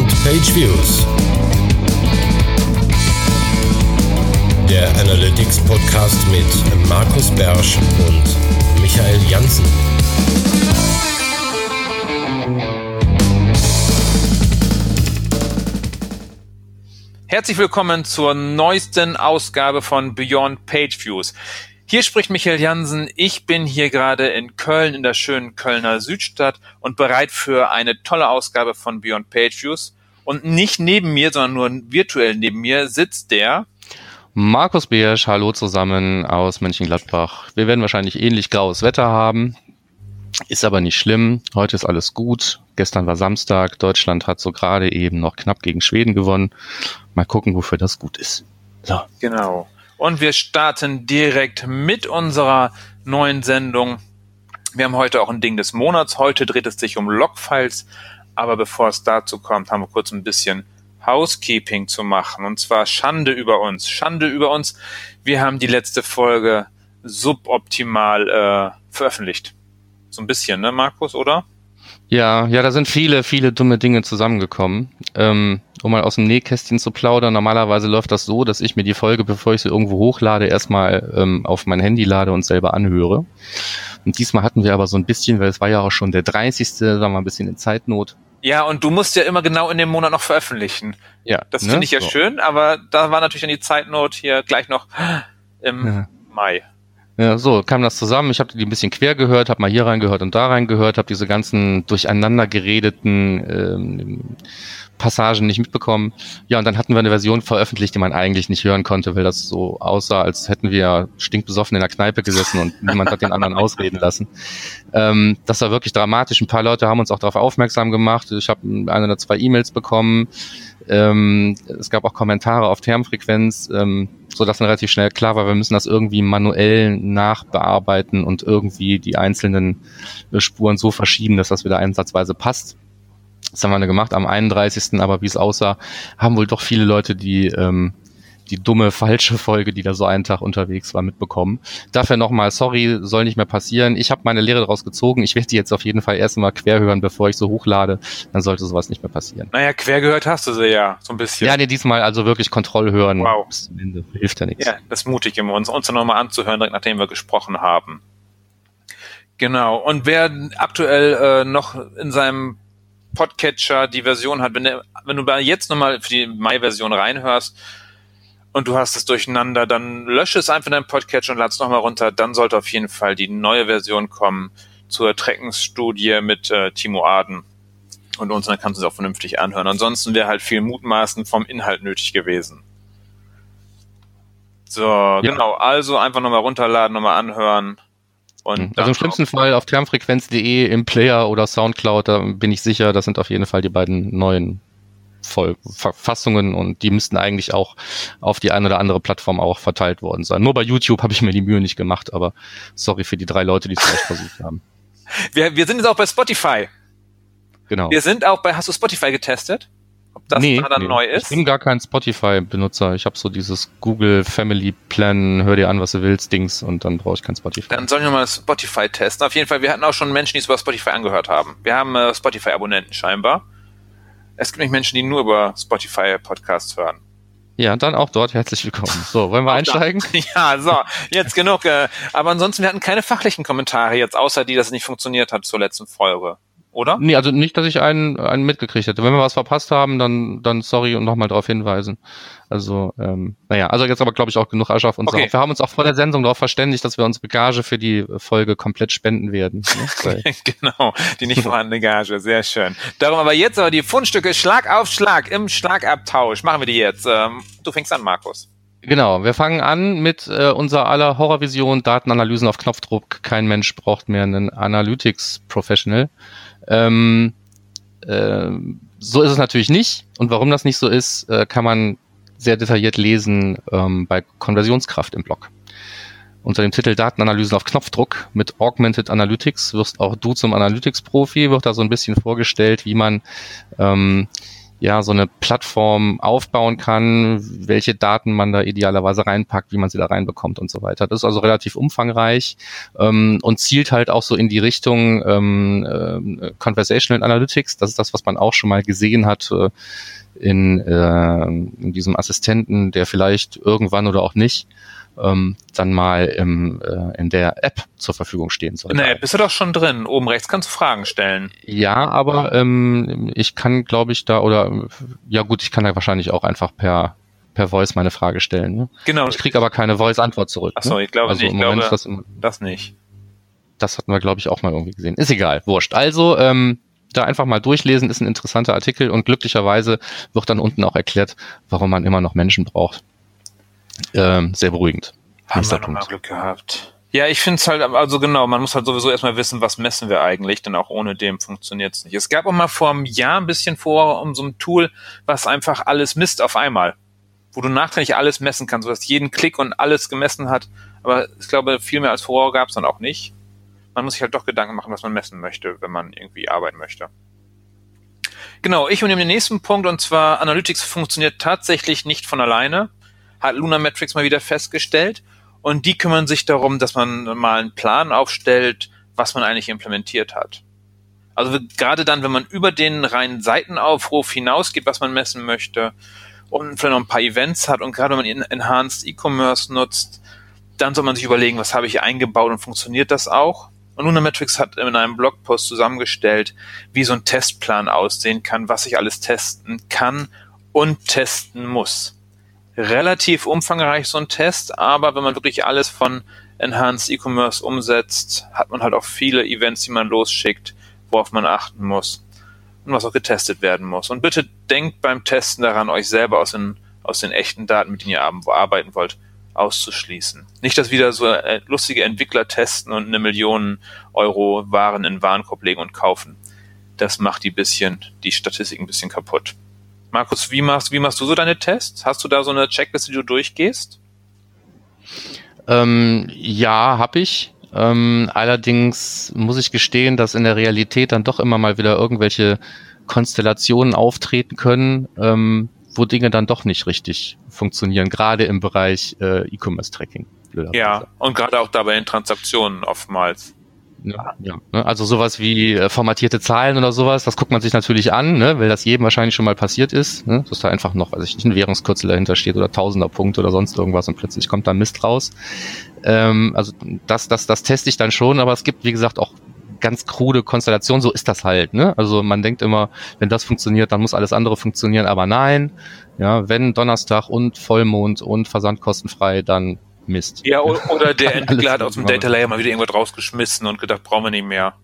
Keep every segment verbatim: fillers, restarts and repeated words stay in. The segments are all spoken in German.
Beyond Page Views, der Analytics Podcast mit Markus Bersch und Michael Janssen. Herzlich willkommen zur neuesten Ausgabe von Beyond Page Views. Hier spricht Michael Janssen. Ich bin hier gerade in Köln, in der schönen Kölner Südstadt und bereit für eine tolle Ausgabe von Beyond Page Views. Und nicht neben mir, sondern nur virtuell neben mir sitzt der Markus Bersch. Hallo zusammen aus Mönchengladbach. Wir werden wahrscheinlich ähnlich graues Wetter haben. Ist aber nicht schlimm. Heute ist alles gut. Gestern war Samstag. Deutschland hat so gerade eben noch knapp gegen Schweden gewonnen. Mal gucken, wofür das gut ist. So. Genau. Und wir starten direkt mit unserer neuen Sendung. Wir haben heute auch ein Ding des Monats. Heute dreht es sich um Logfiles. Aber bevor es dazu kommt, haben wir kurz ein bisschen Housekeeping zu machen. Und zwar Schande über uns. Schande über uns. Wir haben die letzte Folge suboptimal äh, veröffentlicht. So ein bisschen, ne, Markus, oder? Ja, ja, da sind viele, viele dumme Dinge zusammengekommen. Ähm, um mal aus dem Nähkästchen zu plaudern, normalerweise läuft das so, dass ich mir die Folge, bevor ich sie irgendwo hochlade, erstmal ähm, auf mein Handy lade und selber anhöre. Und diesmal hatten wir aber so ein bisschen, weil es war ja auch schon der dreißigste, sagen wir ein bisschen in Zeitnot. Ja, und du musst ja immer genau in dem Monat noch veröffentlichen. Ja. Das ne? finde ich ja so. schön, aber da war natürlich dann die Zeitnot hier gleich noch im Ja. Mai. Ja, so kam das zusammen. Ich habe die ein bisschen quer gehört, habe mal hier reingehört und da reingehört, habe diese ganzen durcheinander geredeten ähm, Passagen nicht mitbekommen. Ja, und dann hatten wir eine Version veröffentlicht, die man eigentlich nicht hören konnte, weil das so aussah, als hätten wir stinkbesoffen in der Kneipe gesessen und niemand hat den anderen ausreden lassen. Ähm, das war wirklich dramatisch. Ein paar Leute haben uns auch darauf aufmerksam gemacht. Ich habe eine oder zwei E-Mails bekommen. Ähm, es gab auch Kommentare auf Termfrequenz, ähm, so dass dann relativ schnell klar war, wir müssen das irgendwie manuell nachbearbeiten und irgendwie die einzelnen äh, Spuren so verschieben, dass das wieder einsatzweise passt. Das haben wir dann gemacht am einunddreißigsten Aber wie es aussah, haben wohl doch viele Leute die ähm, die dumme, falsche Folge, die da so einen Tag unterwegs war, mitbekommen. Dafür nochmal, sorry, soll nicht mehr passieren. Ich habe meine Lehre daraus gezogen. Ich werde die jetzt auf jeden Fall erst mal quer hören, bevor ich so hochlade. Dann sollte sowas nicht mehr passieren. Naja, quer gehört hast du sie ja, so ein bisschen. Ja, nee, diesmal also wirklich Kontroll hören. Wow. Bis zum Ende. Hilft ja nichts. Ja, das ist mutig immer, uns, uns nochmal anzuhören, direkt nachdem wir gesprochen haben. Genau. Und wer aktuell äh, noch in seinem Podcatcher die Version hat, wenn, der, wenn du da jetzt nochmal für die Mai-Version reinhörst, und du hast es durcheinander, dann lösche es einfach in deinem Podcatcher und lad es nochmal runter. Dann sollte auf jeden Fall die neue Version kommen zur Tracking-Studie mit äh, Timo Aden und uns. Dann kannst du es auch vernünftig anhören. Ansonsten wäre halt viel Mutmaßen vom Inhalt nötig gewesen. So, ja. Genau. Also einfach nochmal runterladen, nochmal anhören. Und also im schlimmsten Fall auf termfrequenz punkt de im Player oder Soundcloud, da bin ich sicher, das sind auf jeden Fall die beiden neuen Voll Verfassungen und die müssten eigentlich auch auf die eine oder andere Plattform auch verteilt worden sein. Nur bei YouTube habe ich mir die Mühe nicht gemacht, aber sorry für die drei Leute, die es vielleicht versucht haben. Wir, wir sind jetzt auch bei Spotify. Genau. Wir sind auch bei, hast du Spotify getestet? Ob das nee, da dann nee. neu ist? Ich bin gar kein Spotify-Benutzer. Ich habe so dieses Google Family Plan, hör dir an, was du willst, Dings und dann brauche ich kein Spotify. Dann sollen wir mal Spotify testen. Auf jeden Fall, wir hatten auch schon Menschen, die es über Spotify angehört haben. Wir haben äh, Spotify-Abonnenten scheinbar. Es gibt nicht Menschen, die nur über Spotify Podcasts hören. Ja, dann auch dort herzlich willkommen. So, wollen wir auch einsteigen? Da. Ja, so, jetzt genug. Äh, aber ansonsten, wir hatten keine fachlichen Kommentare jetzt, außer die, dass es nicht funktioniert hat zur letzten Folge. Oder? Nee, also nicht, dass ich einen, einen mitgekriegt hätte. Wenn wir was verpasst haben, dann, dann sorry und nochmal darauf hinweisen. Also, ähm, naja, also jetzt aber, glaube ich, auch genug Asche auf uns okay. auf. Wir haben uns auch vor der Sendung darauf verständigt, dass wir unsere Gage für die Folge komplett spenden werden. Ne? Genau, die nicht vorhandene Gage, sehr schön. Darum aber jetzt aber die Fundstücke Schlag auf Schlag im Schlagabtausch. Machen wir die jetzt. Ähm, du fängst an, Markus. Genau, wir fangen an mit äh, unserer aller Horrorvision, Datenanalysen auf Knopfdruck. Kein Mensch braucht mehr einen Analytics-Professional. Ähm, äh, so ist es natürlich nicht. Und warum das nicht so ist, äh, kann man sehr detailliert lesen ähm, bei Konversionskraft im Blog. Unter dem Titel Datenanalysen auf Knopfdruck mit Augmented Analytics wirst auch du zum Analytics-Profi, wird da so ein bisschen vorgestellt, wie man ähm, ja, so eine Plattform aufbauen kann, welche Daten man da idealerweise reinpackt, wie man sie da reinbekommt und so weiter. Das ist also relativ umfangreich ähm, und zielt halt auch so in die Richtung ähm, äh, Conversational Analytics. Das ist das, was man auch schon mal gesehen hat äh, in, äh, in diesem Assistenten, der vielleicht irgendwann oder auch nicht ähm, dann mal im, äh, in der App zur Verfügung stehen soll. In der App bist du doch schon drin. Oben rechts kannst du Fragen stellen. Ja, aber ähm, ich kann, glaube ich, da oder ja gut, ich kann da wahrscheinlich auch einfach per per Voice meine Frage stellen. Ne? Genau. Ich kriege aber keine Voice-Antwort zurück. Achso, ne? ich glaube also nicht. Ich glaube, das, das nicht. Das hatten wir, glaube ich, auch mal irgendwie gesehen. Ist egal, wurscht. Also ähm, da einfach mal durchlesen, ist ein interessanter Artikel und glücklicherweise wird dann unten auch erklärt, warum man immer noch Menschen braucht. Ähm, sehr beruhigend. Haben wir nochmal Glück gehabt. Ja, ich finde es halt, also genau, man muss halt sowieso erstmal wissen, was messen wir eigentlich, denn auch ohne dem funktioniert es nicht. Es gab auch mal vor einem Jahr ein bisschen vor um so ein Tool, was einfach alles misst auf einmal, wo du nachträglich alles messen kannst, sodass jeden Klick und alles gemessen hat, aber ich glaube, viel mehr als vorher gab es dann auch nicht. Man muss sich halt doch Gedanken machen, was man messen möchte, wenn man irgendwie arbeiten möchte. Genau, ich übernehme den nächsten Punkt, und zwar Analytics funktioniert tatsächlich nicht von alleine, hat Lunametrics mal wieder festgestellt, und die kümmern sich darum, dass man mal einen Plan aufstellt, was man eigentlich implementiert hat. Also gerade dann, wenn man über den reinen Seitenaufruf hinausgeht, was man messen möchte, und vielleicht noch ein paar Events hat, und gerade wenn man Enhanced E-Commerce nutzt, dann soll man sich überlegen, was habe ich eingebaut und funktioniert das auch? Und Lunametrics hat in einem Blogpost zusammengestellt, wie so ein Testplan aussehen kann, was ich alles testen kann und testen muss. Relativ umfangreich so ein Test, aber wenn man wirklich alles von Enhanced E-Commerce umsetzt, hat man halt auch viele Events, die man losschickt, worauf man achten muss und was auch getestet werden muss. Und bitte denkt beim Testen daran, euch selber aus den, aus den echten Daten, mit denen ihr arbeiten wollt, auszuschließen. Nicht, dass wieder so lustige Entwickler testen und eine Million Euro Waren in den Warenkorb legen und kaufen. Das macht die bisschen, die Statistik ein bisschen kaputt. Markus, wie machst, wie machst du so deine Tests? Hast du da so eine Checkliste, die du durchgehst? Ähm, ja, habe ich. Ähm, allerdings muss ich gestehen, dass in der Realität dann doch immer mal wieder irgendwelche Konstellationen auftreten können, ähm, wo Dinge dann doch nicht richtig funktionieren, gerade im Bereich äh, E-Commerce-Tracking. Ja, und gerade auch dabei in Transaktionen oftmals. Ja, ja, also sowas wie äh, formatierte Zahlen oder sowas, das guckt man sich natürlich an, ne, weil das jedem wahrscheinlich schon mal passiert ist, ne, dass da einfach noch, weiß ich nicht, ein Währungskürzel dahinter steht oder Tausenderpunkt oder sonst irgendwas und plötzlich kommt da Mist raus. Ähm, also das, das, das teste ich dann schon, aber es gibt, wie gesagt, auch ganz krude Konstellationen, so ist das halt, ne? Also man denkt immer, wenn das funktioniert, dann muss alles andere funktionieren, aber nein, ja, wenn Donnerstag und Vollmond und versandkostenfrei, dann Mist. Ja, oder der Entwickler hat aus dem Data Layer mal wieder irgendwas rausgeschmissen und gedacht, brauchen wir nicht mehr.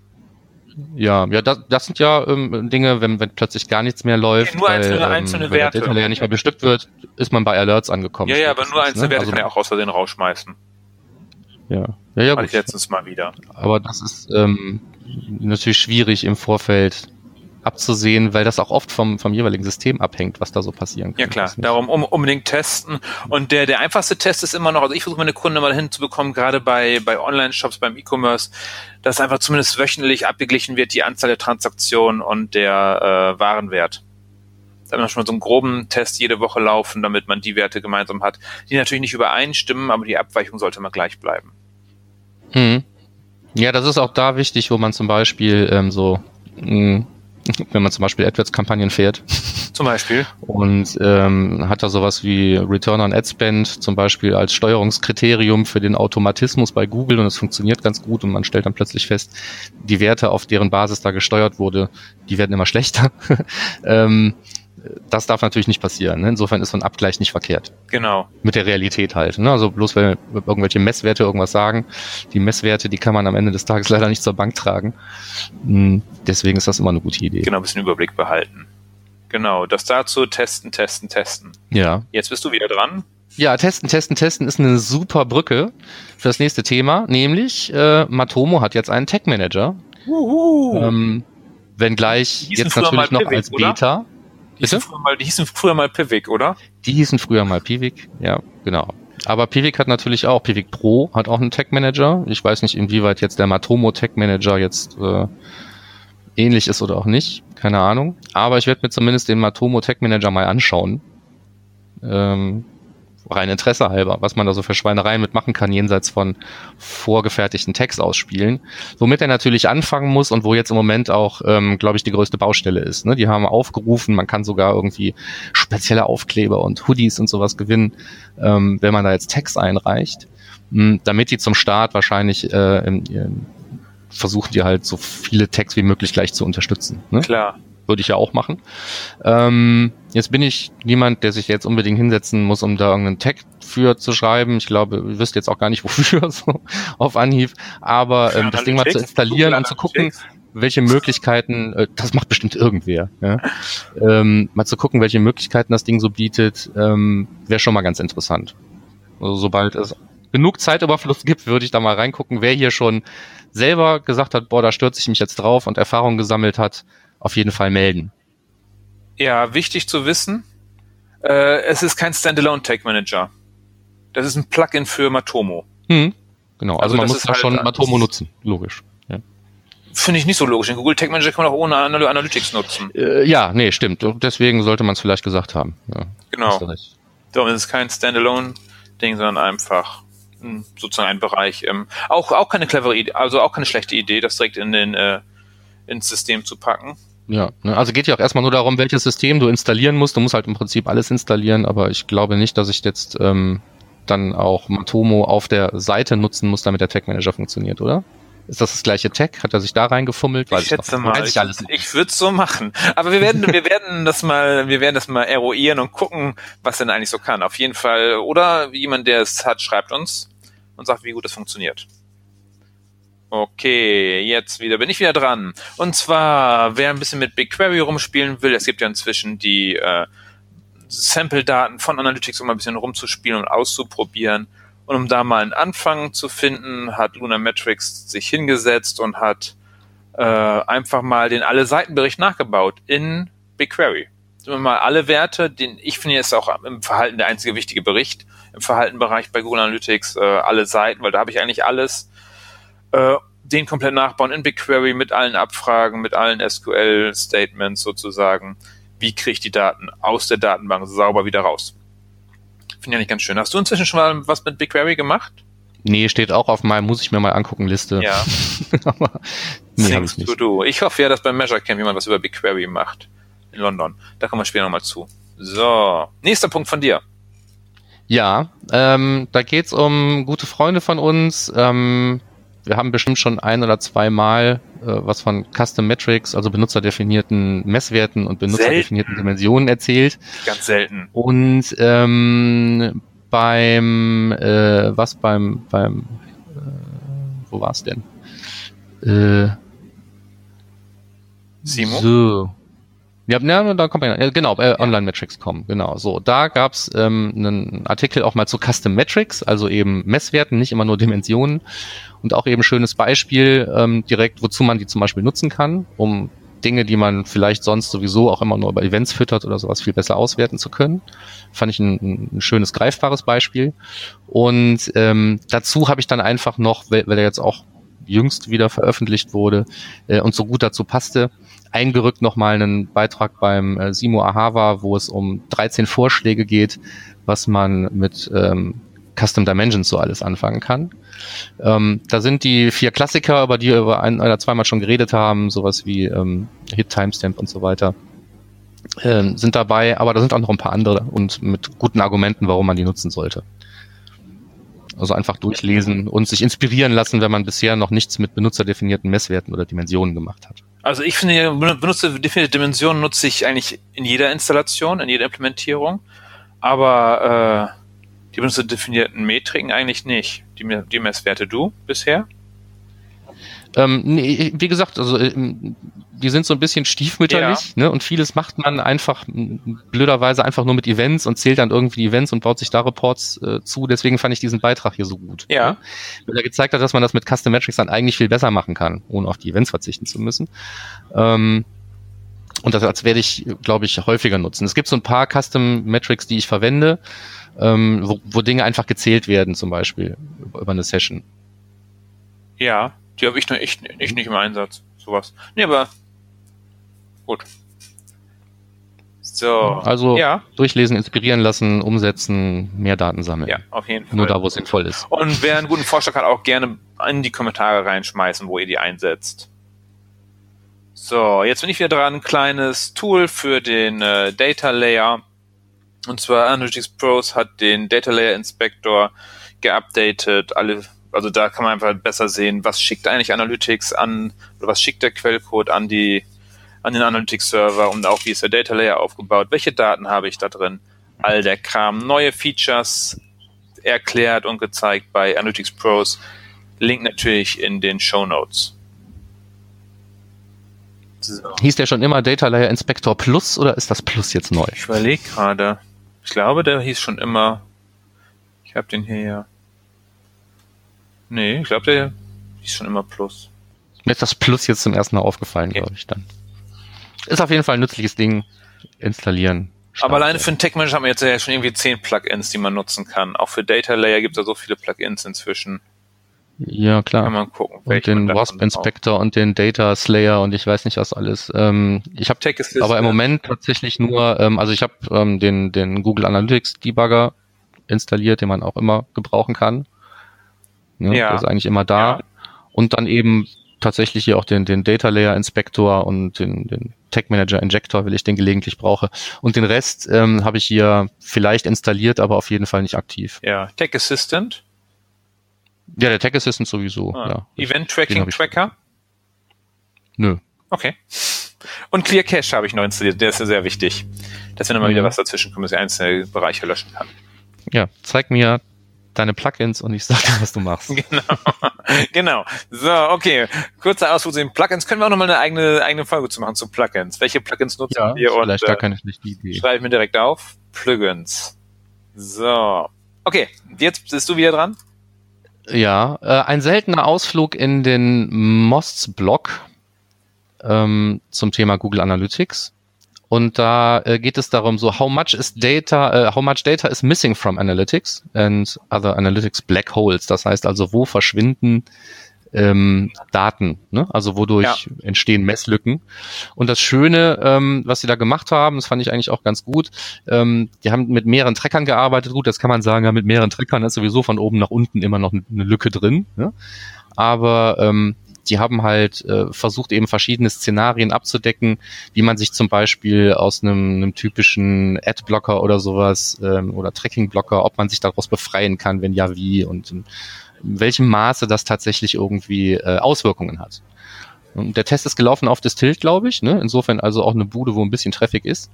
Ja, ja, das, das sind ja ähm, Dinge, wenn, wenn plötzlich gar nichts mehr läuft, ja, nur weil, einzelne, ähm, einzelne weil Werte. der Data Layer nicht mehr bestückt wird, ist man bei Alerts angekommen. Ja, ja, aber nur einzelne ne? Werte also, kann er auch aus Versehen rausschmeißen. Ja, ja, ja. War ich letztens mal wieder. Aber das ist ähm, natürlich schwierig im Vorfeld abzusehen, weil das auch oft vom, vom jeweiligen System abhängt, was da so passieren kann. Ja klar, darum um, unbedingt testen. Und der, der einfachste Test ist immer noch, also ich versuche meine Kunden mal hinzubekommen, gerade bei, bei Online-Shops, beim E-Commerce, dass einfach zumindest wöchentlich abgeglichen wird, die Anzahl der Transaktionen und der äh, Warenwert. Da hat man schon mal so einen groben Test jede Woche laufen, damit man die Werte gemeinsam hat, die natürlich nicht übereinstimmen, aber die Abweichung sollte immer gleich bleiben. Hm. Ja, das ist auch da wichtig, wo man zum Beispiel ähm, so mh, wenn man zum Beispiel AdWords-Kampagnen fährt. Zum Beispiel. Und ähm, hat da sowas wie Return on Ad Spend zum Beispiel als Steuerungskriterium für den Automatismus bei Google, und es funktioniert ganz gut, und man stellt dann plötzlich fest, die Werte, auf deren Basis da gesteuert wurde, die werden immer schlechter. ähm, das darf natürlich nicht passieren. Ne? Insofern ist so ein Abgleich nicht verkehrt. Genau. Mit der Realität halt. Ne? Also bloß weil irgendwelche Messwerte irgendwas sagen, die Messwerte, die kann man am Ende des Tages leider nicht zur Bank tragen. Deswegen ist das immer eine gute Idee. Genau, ein bisschen Überblick behalten. Genau, das dazu testen, testen, testen. Ja. Jetzt bist du wieder dran. Ja, testen, testen, testen ist eine super Brücke für das nächste Thema, nämlich äh, Matomo hat jetzt einen Tag Manager. Uhu. Ähm, wenngleich jetzt natürlich noch Pivik, als Beta. Oder? Die hießen, früher mal, die hießen früher mal Pivik, oder? Die hießen früher mal Pivik, ja, genau. Aber Pivik hat natürlich auch, Pivik Pro hat auch einen Tag Manager. Ich weiß nicht, inwieweit jetzt der Matomo Tag Manager jetzt äh, ähnlich ist oder auch nicht, keine Ahnung. Aber ich werde mir zumindest den Matomo Tag Manager mal anschauen. Ähm, rein Interesse halber, was man da so für Schweinereien mitmachen kann, jenseits von vorgefertigten Tags ausspielen. Womit er natürlich anfangen muss und wo jetzt im Moment auch, ähm, glaube ich, die größte Baustelle ist. Ne? Die haben aufgerufen, man kann sogar irgendwie spezielle Aufkleber und Hoodies und sowas gewinnen, ähm, wenn man da jetzt Tags einreicht. Mh, damit die zum Start wahrscheinlich äh, im, im, versuchen die halt so viele Tags wie möglich gleich zu unterstützen. Ne? Klar. Würde ich ja auch machen. Ähm, jetzt bin ich niemand, der sich jetzt unbedingt hinsetzen muss, um da irgendeinen Tag für zu schreiben. Ich glaube, ihr wisst jetzt auch gar nicht, wofür, so auf Anhieb. Aber ähm, das Ding mal zu installieren und zu gucken, welche Möglichkeiten, äh, das macht bestimmt irgendwer, ja? ähm, mal zu gucken, welche Möglichkeiten das Ding so bietet, ähm, wäre schon mal ganz interessant. Also sobald es genug Zeitüberfluss gibt, würde ich da mal reingucken, wer hier schon selber gesagt hat, boah, da stürze ich mich jetzt drauf und Erfahrung gesammelt hat, auf jeden Fall melden. Ja, wichtig zu wissen, äh, es ist kein Standalone Tag Manager. Das ist ein Plugin für Matomo. Hm, genau, also, also man muss da halt schon Matomo nutzen, logisch. Ja. Finde ich nicht so logisch. Den Google Tag Manager kann man auch ohne Anal- Analytics nutzen. Äh, ja, nee, stimmt. Deswegen sollte man es vielleicht gesagt haben. Ja, genau. Darum ist es kein Standalone-Ding, sondern einfach mh, sozusagen ein Bereich. Ähm, auch, auch keine clevere Idee, also auch keine schlechte Idee, das direkt in den, äh, ins System zu packen. Ja, ne, also geht ja auch erstmal nur darum, welches System du installieren musst. Du musst halt im Prinzip alles installieren, aber ich glaube nicht, dass ich jetzt ähm, dann auch Matomo auf der Seite nutzen muss, damit der Tag Manager funktioniert, oder? Ist das das gleiche Tag? Hat er sich da reingefummelt? Weiß ich schätze mal. Weiß ich alles nicht. Ich würde es so machen. Aber wir werden, wir werden das mal, wir werden das mal eruieren und gucken, was denn eigentlich so kann. Auf jeden Fall. Oder jemand, der es hat, schreibt uns und sagt, wie gut das funktioniert. Okay, jetzt wieder bin ich wieder dran. Und zwar, wer ein bisschen mit BigQuery rumspielen will, es gibt ja inzwischen die äh, Sample-Daten von Analytics, um ein bisschen rumzuspielen und auszuprobieren. Und um da mal einen Anfang zu finden, hat Lunametrics sich hingesetzt und hat äh, einfach mal den Alle-Seiten-Bericht nachgebaut in BigQuery. Mal alle Werte, den ich finde, ist auch im Verhalten der einzige wichtige Bericht, im Verhaltenbereich bei Google Analytics, äh, alle Seiten, weil da habe ich eigentlich alles. Äh, den komplett nachbauen in BigQuery mit allen Abfragen, mit allen S Q L-Statements sozusagen. Wie kriege ich die Daten aus der Datenbank sauber wieder raus? Finde ich eigentlich ganz schön. Hast du inzwischen schon mal was mit BigQuery gemacht? Nee, steht auch auf meinem, muss ich mir mal angucken, Liste. Ja. Aber nee, hab ich nicht. To do. Ich hoffe ja, dass beim Measure Camp jemand was über BigQuery macht. In London. Da kommen wir später nochmal zu. So, nächster Punkt von dir. Ja, ähm, da geht's um gute Freunde von uns. Ähm, wir haben bestimmt schon ein oder zwei Mal äh, was von Custom Metrics, also benutzerdefinierten Messwerten und benutzerdefinierten selten. Dimensionen erzählt. Ganz selten. Und ähm, beim, äh, was beim, beim, äh, wo war's denn? Äh, Simo? So. Ja, ja, da kommt man, ja, genau, äh, Online Metrics Punkt com, genau, so. Da gab's ähm, einen Artikel auch mal zu Custom Metrics, also eben Messwerten, nicht immer nur Dimensionen und auch eben schönes Beispiel ähm, direkt, wozu man die zum Beispiel nutzen kann, um Dinge, die man vielleicht sonst sowieso auch immer nur über Events füttert oder sowas, viel besser auswerten zu können. Fand ich ein, ein schönes, greifbares Beispiel. Und ähm, dazu habe ich dann einfach noch, weil, weil er jetzt auch jüngst wieder veröffentlicht wurde äh, und so gut dazu passte, eingerückt nochmal einen Beitrag beim äh, Simo Ahava, wo es um dreizehn Vorschläge geht, was man mit ähm, Custom Dimensions so alles anfangen kann. Ähm, da sind die vier Klassiker, über die wir ein oder zweimal schon geredet haben, sowas wie ähm, Hit Timestamp und so weiter, ähm, sind dabei, aber da sind auch noch ein paar andere und mit guten Argumenten, warum man die nutzen sollte. Also einfach durchlesen und sich inspirieren lassen, wenn man bisher noch nichts mit benutzerdefinierten Messwerten oder Dimensionen gemacht hat. Also ich finde, benutzerdefinierte Dimensionen nutze ich eigentlich in jeder Installation, in jeder Implementierung, aber äh, die benutzerdefinierten Metriken eigentlich nicht. Die, die Messwerte du bisher? Ähm, nee, wie gesagt, also die sind so ein bisschen stiefmütterlich, ja. Ne? Und vieles macht man einfach blöderweise einfach nur mit Events und zählt dann irgendwie die Events und baut sich da Reports äh, zu. Deswegen fand ich diesen Beitrag hier so gut. Ja. Ne? Weil er gezeigt hat, dass man das mit Custom Metrics dann eigentlich viel besser machen kann, ohne auf die Events verzichten zu müssen. Ähm, und das, das werde ich, glaube ich, häufiger nutzen. Es gibt so ein paar Custom Metrics, die ich verwende, ähm, wo, wo Dinge einfach gezählt werden, zum Beispiel über, über eine Session. Ja. Die habe ich noch echt, echt nicht im Einsatz, sowas. Nee, aber gut. So. Also ja. durchlesen, inspirieren lassen, umsetzen, mehr Daten sammeln. Ja, auf jeden Fall. Nur da, wo es sinnvoll ist. Und wer einen guten Vorschlag hat, auch gerne in die Kommentare reinschmeißen, wo ihr die einsetzt. So, jetzt bin ich wieder dran. Ein kleines Tool für den äh, Data Layer. Und zwar Analytics Pros hat den Data Layer Inspector geupdatet. Alle, also da kann man einfach besser sehen, was schickt eigentlich Analytics an, oder was schickt der Quellcode an die, an den Analytics Server und auch wie ist der Data Layer aufgebaut, welche Daten habe ich da drin, all der Kram. Neue Features erklärt und gezeigt bei Analytics Pros. Link natürlich in den Shownotes. So. Hieß der schon immer Data Layer Inspector Plus oder ist das Plus jetzt neu? Ich überlege gerade. Ich glaube, der hieß schon immer. Ich habe den hier ja. Nee, ich glaube, der hieß schon immer Plus. Mir ist das Plus jetzt zum ersten Mal aufgefallen, okay. glaube ich dann. Ist auf jeden Fall ein nützliches Ding. Installieren. Starten. Aber alleine für den Tech Manager haben wir jetzt ja schon irgendwie zehn Plugins, die man nutzen kann. Auch für Data Layer gibt es ja so viele Plugins inzwischen. Ja, klar. Kann man gucken. Und den Wasp Inspector und den Data Slayer und ich weiß nicht was alles. Ähm, ich habe aber im Moment tatsächlich nur, ähm, also ich habe ähm, den, den Google Analytics Debugger installiert, den man auch immer gebrauchen kann. Ne? Ja. Der ist eigentlich immer da. Ja. Und dann eben tatsächlich hier auch den, den Data Layer Inspector und den, den Tag Manager Injector, weil ich den gelegentlich brauche. Und den Rest ähm, habe ich hier vielleicht installiert, aber auf jeden Fall nicht aktiv. Ja, Tech Assistant. Ja, der Tag Assistant sowieso. Ah. Ja. Event Tracking Tracker? Nö. Okay. Und Clear Cache habe ich noch installiert. Der ist ja sehr wichtig, dass wenn immer mhm. wieder was dazwischen kommt, dass ich einzelne Bereiche löschen kann. Ja, zeig mir deine Plugins und ich sag dir, was du machst. Genau. Genau. So, okay. Kurzer Ausflug zu den Plugins. Können wir auch nochmal eine eigene, eigene Folge zu machen zu Plugins. Welche Plugins nutzen ja, wir? Vielleicht und, gar keine schlechte Idee. Schreibe ich mir direkt auf. Plugins. So. Okay. Jetzt bist du wieder dran. Ja, äh, ein seltener Ausflug in den Mosts-Blog ähm, zum Thema Google Analytics. Und da äh, geht es darum, so how much is data, uh, how much data is missing from analytics and other analytics black holes. Das heißt also, wo verschwinden ähm, Daten, ne? Also wodurch ja. entstehen Messlücken. Und das Schöne, ähm, was sie da gemacht haben, das fand ich eigentlich auch ganz gut, ähm, die haben mit mehreren Trackern gearbeitet. Gut, das kann man sagen, ja, mit mehreren Trackern ist sowieso von oben nach unten immer noch eine Lücke drin. Ne? Aber ähm, die haben halt äh, versucht, eben verschiedene Szenarien abzudecken, wie man sich zum Beispiel aus einem, einem typischen Adblocker oder sowas ähm, oder Tracking-Blocker, ob man sich daraus befreien kann, wenn ja, wie und in, in welchem Maße das tatsächlich irgendwie äh, Auswirkungen hat. Und der Test ist gelaufen auf Distilled, glaube ich, ne? Insofern also auch eine Bude, wo ein bisschen Traffic ist.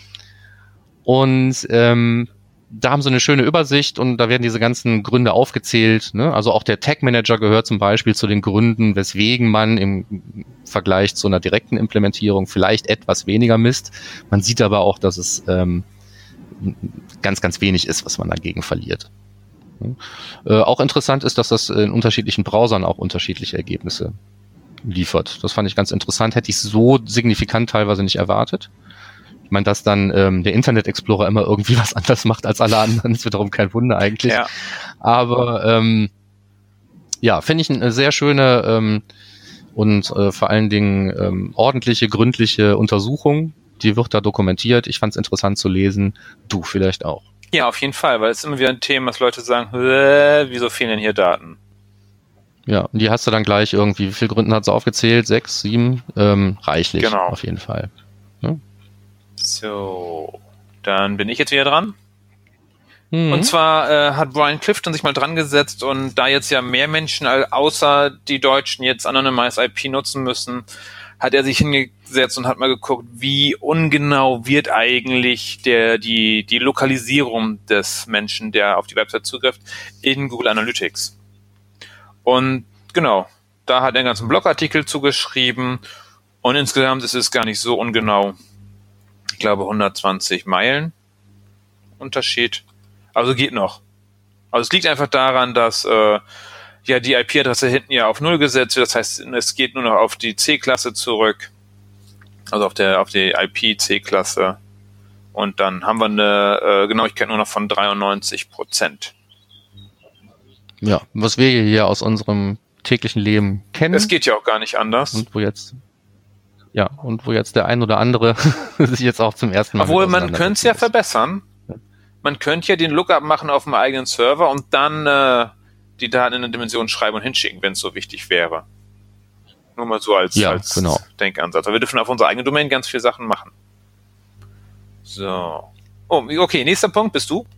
Und ähm, da haben sie eine schöne Übersicht und da werden diese ganzen Gründe aufgezählt. Ne? Also auch der Tag Manager gehört zum Beispiel zu den Gründen, weswegen man im Vergleich zu einer direkten Implementierung vielleicht etwas weniger misst. Man sieht aber auch, dass es ähm, ganz, ganz wenig ist, was man dagegen verliert. Äh, auch interessant ist, dass das in unterschiedlichen Browsern auch unterschiedliche Ergebnisse liefert. Das fand ich ganz interessant. Hätte ich so signifikant teilweise nicht erwartet. Ich meine, dass dann ähm, der Internet Explorer immer irgendwie was anders macht als alle anderen, ist wiederum kein Wunder eigentlich. Ja. Aber ähm, ja, finde ich eine sehr schöne ähm, und äh, vor allen Dingen ähm, ordentliche, gründliche Untersuchung. Die wird da dokumentiert. Ich fand es interessant zu lesen. Du vielleicht auch. Ja, auf jeden Fall, weil es ist immer wieder ein Thema, dass Leute sagen, wieso fehlen denn hier Daten? Ja, und die hast du dann gleich irgendwie, wie viele Gründe hat sie aufgezählt? Sechs, sieben? Ähm, reichlich, genau. Auf jeden Fall. Ja? So, dann bin ich jetzt wieder dran. Mhm. Und zwar äh, hat Brian Clifton sich mal dran gesetzt und da jetzt ja mehr Menschen außer die Deutschen jetzt Anonymized I P nutzen müssen, hat er sich hingesetzt und hat mal geguckt, wie ungenau wird eigentlich der die die Lokalisierung des Menschen, der auf die Website zugreift, in Google Analytics. Und genau, da hat er einen ganzen Blogartikel zugeschrieben und insgesamt ist es gar nicht so ungenau. Ich glaube hundertzwanzig Meilen Unterschied. Also geht noch. Also es liegt einfach daran, dass äh, ja die I P-Adresse hinten ja auf Null gesetzt wird. Das heißt, es geht nur noch auf die C-Klasse zurück. Also auf der auf die I P-C-Klasse. Und dann haben wir eine äh, Genauigkeit nur noch von dreiundneunzig Prozent. Ja, was wir hier aus unserem täglichen Leben kennen. Es geht ja auch gar nicht anders. Und wo jetzt ja, und wo jetzt der ein oder andere sich jetzt auch zum ersten Mal... Obwohl, man könnte es ja verbessern. Man könnte ja den Lookup machen auf dem eigenen Server und dann äh, die Daten in eine Dimension schreiben und hinschicken, wenn es so wichtig wäre. Nur mal so als, ja, als genau. Denkansatz. Aber wir dürfen auf unserer eigenen Domain ganz viele Sachen machen. So. Oh, okay, nächster Punkt, bist du?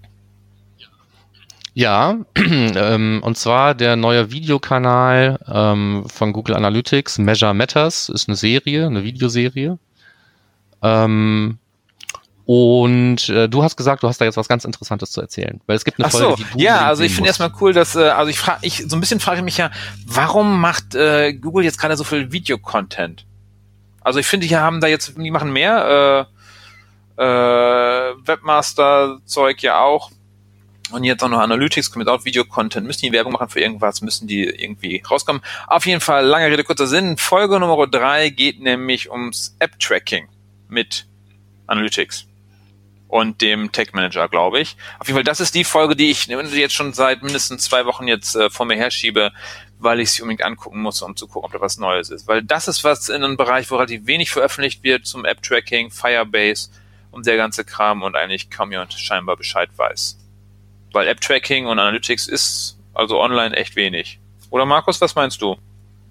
Ja, ähm, und zwar der neue Videokanal ähm, von Google Analytics, Measure Matters, ist eine Serie, eine Videoserie. Ähm, und äh, du hast gesagt, du hast da jetzt was ganz Interessantes zu erzählen, weil es gibt eine Ach Folge, so, die du ja, also ich sehen finde musst. erstmal cool, dass, äh, also ich frage, ich so ein bisschen frage mich ja, warum macht äh, Google jetzt gerade so viel Videocontent? Also ich finde, die haben da jetzt, die machen mehr, äh, äh, Webmaster-Zeug ja auch. Und jetzt auch noch Analytics, kommt auch Video-Content. Müssen die Werbung machen für irgendwas, müssen die irgendwie rauskommen. Auf jeden Fall, lange Rede, kurzer Sinn. Folge Nummer drei geht nämlich ums App-Tracking mit Analytics und dem Tech-Manager, glaube ich. Auf jeden Fall, das ist die Folge, die ich jetzt schon seit mindestens zwei Wochen jetzt äh, vor mir herschiebe, weil ich sie unbedingt angucken muss, um zu gucken, ob da was Neues ist. Weil das ist was in einem Bereich, wo relativ wenig veröffentlicht wird zum App-Tracking, Firebase und der ganze Kram und eigentlich kaum jemand scheinbar Bescheid weiß. Weil App-Tracking und Analytics ist also online echt wenig. Oder Markus, was meinst du?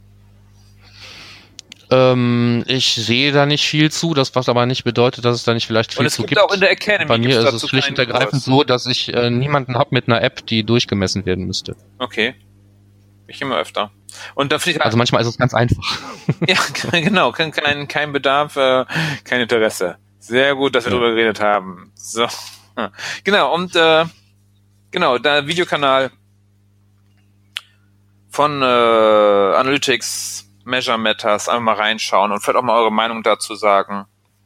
Ähm, ich sehe da nicht viel zu, das was aber nicht bedeutet, dass es da nicht vielleicht viel und es zu gibt. gibt. Auch in der Academy. Bei mir ist dazu es schlicht und keinen ergreifend Kurs. so, dass ich äh, niemanden habe mit einer App, die durchgemessen werden müsste. Okay. Ich immer öfter. Und da finde ich, Also manchmal ist es ganz einfach. ja, genau, kein, kein, kein Bedarf, äh, kein Interesse. Sehr gut, dass wir Ja. drüber geredet haben. So. Genau, und äh, genau, der Videokanal von äh, Analytics, Measure Matters, einfach mal reinschauen und vielleicht auch mal eure Meinung dazu sagen.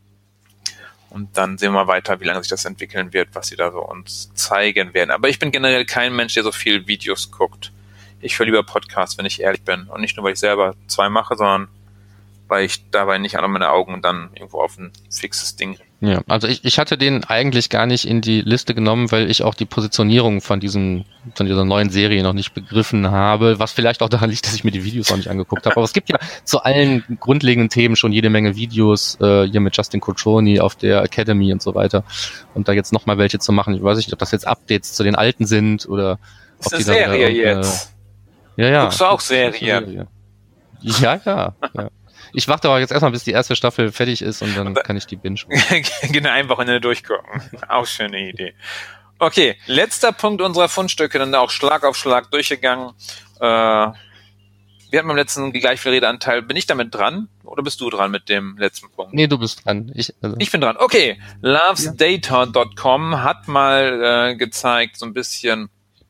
Und dann sehen wir mal weiter, wie lange sich das entwickeln wird, was sie da so uns zeigen werden. Aber ich bin generell kein Mensch, der so viel Videos guckt. Ich höre lieber Podcasts, wenn ich ehrlich bin. Und nicht nur, weil ich selber zwei mache, sondern weil ich dabei nicht an meine Augen dann irgendwo auf ein fixes Ding. Ja, also ich, ich hatte den eigentlich gar nicht in die Liste genommen, weil ich auch die Positionierung von diesem, von dieser neuen Serie noch nicht begriffen habe, was vielleicht auch daran liegt, dass ich mir die Videos noch nicht angeguckt habe. Aber es gibt ja zu allen grundlegenden Themen schon jede Menge Videos, äh, hier mit Justin Cotroni auf der Academy und so weiter. Und da jetzt nochmal welche zu machen, ich weiß nicht, ob das jetzt Updates zu den alten sind oder Das ob ist die eine da Serie irgendeine- jetzt. Ja, ja. Guckst du auch das ist eine Serie? Ja, ja, ja. Ich warte aber jetzt erstmal, bis die erste Staffel fertig ist und dann Und da- kann ich die binge. Genau, einfach in der durchgucken. Auch schöne Idee. Okay, letzter Punkt unserer Fundstücke, dann auch Schlag auf Schlag durchgegangen. Äh, wir hatten beim letzten gleich viel Redeanteil. Bin ich damit dran oder bist du dran mit dem letzten Punkt? Nee, du bist dran. Ich, also. Ich bin dran. Okay, loves data dot com hat mal äh, gezeigt, so ein bisschen,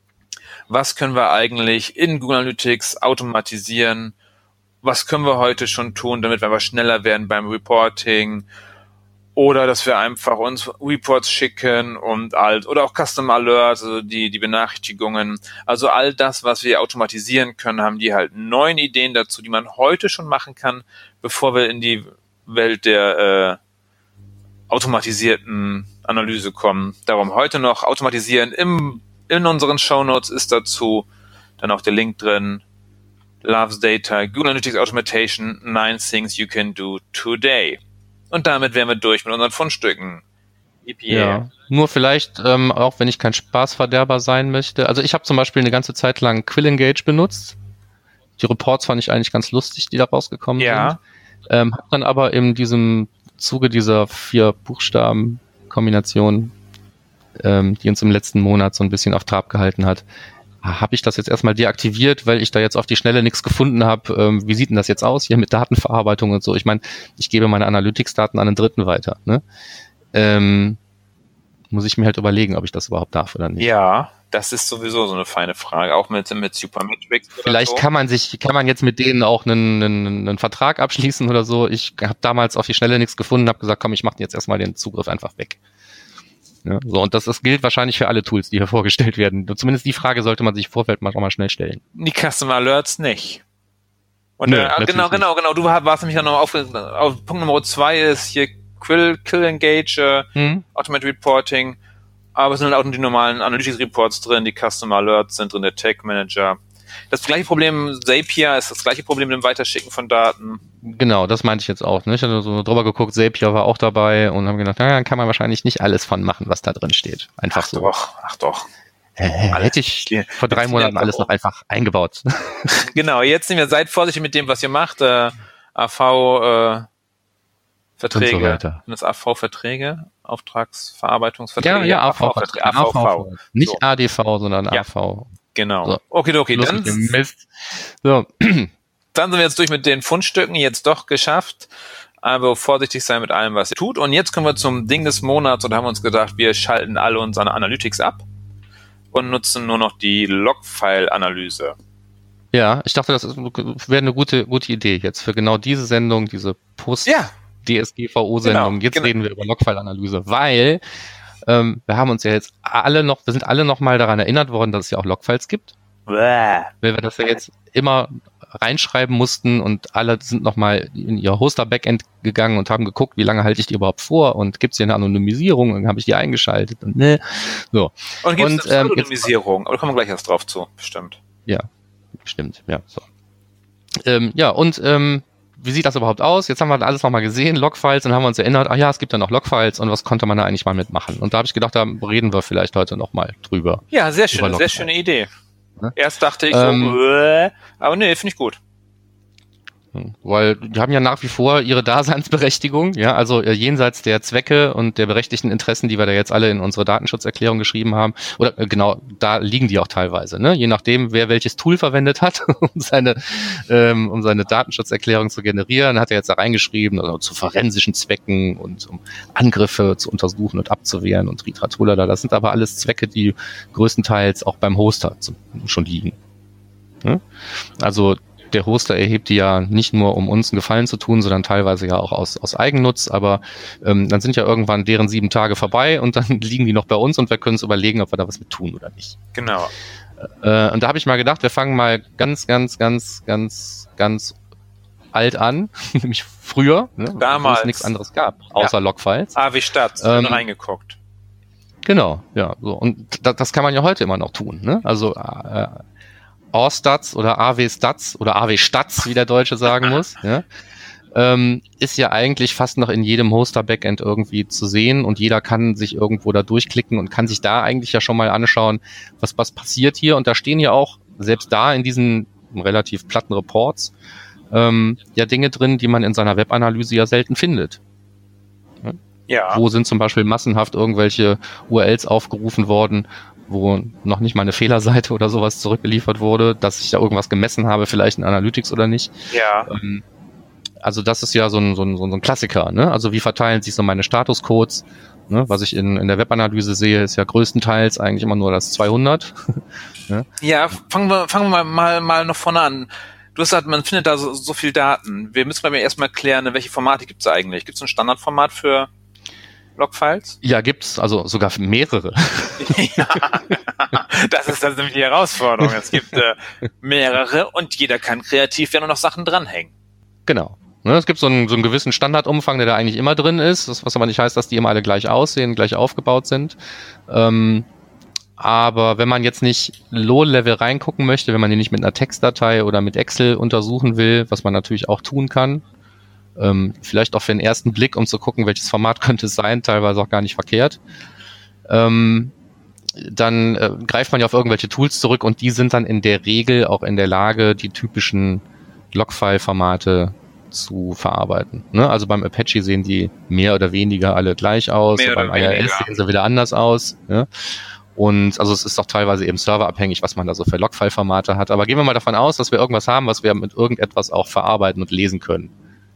was können wir eigentlich in Google Analytics automatisieren? Was können wir heute schon tun, damit wir aber schneller werden beim Reporting? Oder dass wir einfach uns Reports schicken und alt, oder auch Custom Alerts, also die, die Benachrichtigungen. Also all das, was wir automatisieren können, haben die halt neun Ideen dazu, die man heute schon machen kann, bevor wir in die Welt der äh, automatisierten Analyse kommen. Darum heute noch automatisieren. Im, in unseren Shownotes ist dazu dann auch der Link drin. Loves Data, Google Analytics Automation, nine things you can do today. Und damit wären wir durch mit unseren Fundstücken. E P A. Ja, nur vielleicht, ähm, auch wenn ich kein Spaßverderber sein möchte. Also ich habe zum Beispiel eine ganze Zeit lang QuillEngage benutzt. Die Reports fand ich eigentlich ganz lustig, die da rausgekommen Ja. sind. Ähm, hab dann aber in diesem Zuge dieser vier Buchstaben-Kombination, ähm, die uns im letzten Monat so ein bisschen auf Trab gehalten hat, habe ich das jetzt erstmal deaktiviert, weil ich da jetzt auf die Schnelle nichts gefunden habe. Ähm, wie sieht denn das jetzt aus hier mit Datenverarbeitung und so? Ich meine, ich gebe meine Analytics-Daten an einen Dritten weiter. Ne? Ähm, muss ich mir halt überlegen, ob ich das überhaupt darf oder nicht. Ja, das ist sowieso so eine feine Frage, auch mit, mit Supermetrics oder Vielleicht so. kann man sich, kann man jetzt mit denen auch einen, einen, einen Vertrag abschließen oder so. Ich habe damals auf die Schnelle nichts gefunden, habe gesagt, komm, ich mache jetzt erstmal den Zugriff einfach weg. Ja, so, und das, das gilt wahrscheinlich für alle Tools, die hier vorgestellt werden. Zumindest die Frage sollte man sich im Vorfeld mal, auch mal schnell stellen. Die Custom Alerts nicht. Und Nö, äh, natürlich genau, nicht. genau, genau. Du warst nämlich noch auf, auf Punkt Nummer zwei ist hier Quill, QuillEngage, äh, Hm? Automated Reporting. Aber es sind halt auch die normalen Analytics Reports drin, die Custom Alerts sind drin, der Tag Manager. das gleiche Problem, Zapier ist das gleiche Problem mit dem Weiterschicken von Daten. Genau, das meinte ich jetzt auch. Ne? Ich hatte so drüber geguckt, Zapier war auch dabei und haben gedacht, naja, kann man wahrscheinlich nicht alles von machen, was da drin steht. Einfach ach so. Doch, ach doch. Äh, hätte ich vor drei Monaten alles noch einfach eingebaut. Genau, jetzt sind wir, seid vorsichtig mit dem, was ihr macht. Äh, A V äh, Verträge. Und so weiter. Das A V-Verträge, Auftragsverarbeitungsverträge. Ja, ja, A V. A V V. Nicht So. A D V, sondern Ja. A V. Genau. So. Okay, okay. Los Dann, mit dem Mist. So. dann sind wir jetzt durch mit den Fundstücken, jetzt doch geschafft. Aber vorsichtig sein mit allem, was ihr tut. Und jetzt kommen wir zum Ding des Monats und haben uns gedacht, wir schalten alle unsere Analytics ab und nutzen nur noch die Logfile-Analyse. Ja, ich dachte, das wäre eine gute, gute Idee jetzt für genau diese Sendung, diese Post-D S G V O-Sendung. Genau, jetzt genau. reden wir über Logfile-Analyse, weil ähm, wir haben uns ja jetzt alle noch, wir sind alle noch mal daran erinnert worden, dass es ja auch Logfiles gibt. Bäh. Weil wir das ja jetzt immer reinschreiben mussten und alle sind nochmal in ihr Hoster-Backend gegangen und haben geguckt, wie lange halte ich die überhaupt vor und gibt es hier eine Anonymisierung und dann habe ich die eingeschaltet und ne, so. Und gibt es Und, eine ähm, Pseudonymisierung? Aber da kommen wir gleich erst drauf zu, bestimmt. Ja, stimmt, ja, so. Ähm, ja, und ähm, wie sieht das überhaupt aus? Jetzt haben wir alles nochmal gesehen, Logfiles, und haben wir uns erinnert, ach ja, es gibt ja noch Logfiles und was konnte man da eigentlich mal mitmachen? Und da habe ich gedacht, da reden wir vielleicht heute nochmal drüber. Ja, sehr schön, Über sehr Logfile. schöne Idee. Ne? Erst dachte ich Ähm, so, äh, aber nee, finde ich gut. Weil die haben ja nach wie vor ihre Daseinsberechtigung, ja, also äh, jenseits der Zwecke und der berechtigten Interessen, die wir da jetzt alle in unsere Datenschutzerklärung geschrieben haben, oder äh, genau, da liegen die auch teilweise, ne? Je nachdem, wer welches Tool verwendet hat, um seine, ähm, um seine Datenschutzerklärung zu generieren, hat er jetzt da reingeschrieben, also zu forensischen Zwecken und um Angriffe zu untersuchen und abzuwehren und Tritratulala. Das sind aber alles Zwecke, die größtenteils auch beim Hoster zum, schon liegen. Ne? Also der Hoster erhebt die ja nicht nur, um uns einen Gefallen zu tun, sondern teilweise ja auch aus, aus Eigennutz, aber ähm, dann sind ja irgendwann deren sieben Tage vorbei und dann liegen die noch bei uns und wir können uns überlegen, ob wir da was mit tun oder nicht. Genau. Äh, und da habe ich mal gedacht, wir fangen mal ganz, ganz, ganz, ganz, ganz alt an, nämlich früher, ne, Damals. wo es nichts anderes gab, außer Ja. Logfiles. A wie Stadt, Ähm, reingeguckt. Genau, ja. So. Und das, das kann man ja heute immer noch tun. Ne? Also äh, A W Stats oder A W Stats oder A W Stats, wie der Deutsche sagen muss, ja, ähm, ist ja eigentlich fast noch in jedem Hoster-Backend irgendwie zu sehen und jeder kann sich irgendwo da durchklicken und kann sich da eigentlich ja schon mal anschauen, was, was passiert hier. Und da stehen ja auch, selbst da in diesen relativ platten Reports, ähm, ja Dinge drin, die man in seiner Webanalyse ja selten findet. Ja. Wo sind zum Beispiel massenhaft irgendwelche U R Ls aufgerufen worden, wo noch nicht mal eine Fehlerseite oder sowas zurückgeliefert wurde, dass ich da irgendwas gemessen habe, vielleicht in Analytics oder nicht. Ja. Ähm, also das ist ja so ein, so ein, so ein Klassiker, ne? Also wie verteilen sich so meine Statuscodes? Ne? Was ich in, in der Webanalyse sehe, ist ja größtenteils eigentlich immer nur das zweihundert. Ne? Ja, fangen wir, fangen wir mal, mal, mal noch vorne an. Du hast gesagt, man findet da so, so viel Daten. Wir müssen mal erstmal klären, welche Formate gibt es eigentlich? Gibt es ein Standardformat für Logfiles? Ja, gibt's, also sogar mehrere. Ja, das ist, das ist nämlich die Herausforderung. Es gibt äh, mehrere und jeder kann kreativ werden und noch Sachen dranhängen. Genau. Ne, es gibt so einen, so einen gewissen Standardumfang, der da eigentlich immer drin ist, das, was aber nicht heißt, dass die immer alle gleich aussehen, gleich aufgebaut sind. Ähm, aber wenn man jetzt nicht Low-Level reingucken möchte, wenn man die nicht mit einer Textdatei oder mit Excel untersuchen will, was man natürlich auch tun kann, ähm, vielleicht auch für den ersten Blick, um zu gucken, welches Format könnte es sein, teilweise auch gar nicht verkehrt, ähm, dann äh, greift man ja auf irgendwelche Tools zurück und die sind dann in der Regel auch in der Lage, die typischen Logfile-Formate zu verarbeiten. Ne? Also beim Apache sehen die mehr oder weniger alle gleich aus, Mehr beim oder I R S weniger. sehen sie wieder anders aus. Ja? Und also es ist doch teilweise eben serverabhängig, was man da so für Logfile-Formate hat. Aber gehen wir mal davon aus, dass wir irgendwas haben, was wir mit irgendetwas auch verarbeiten und lesen können.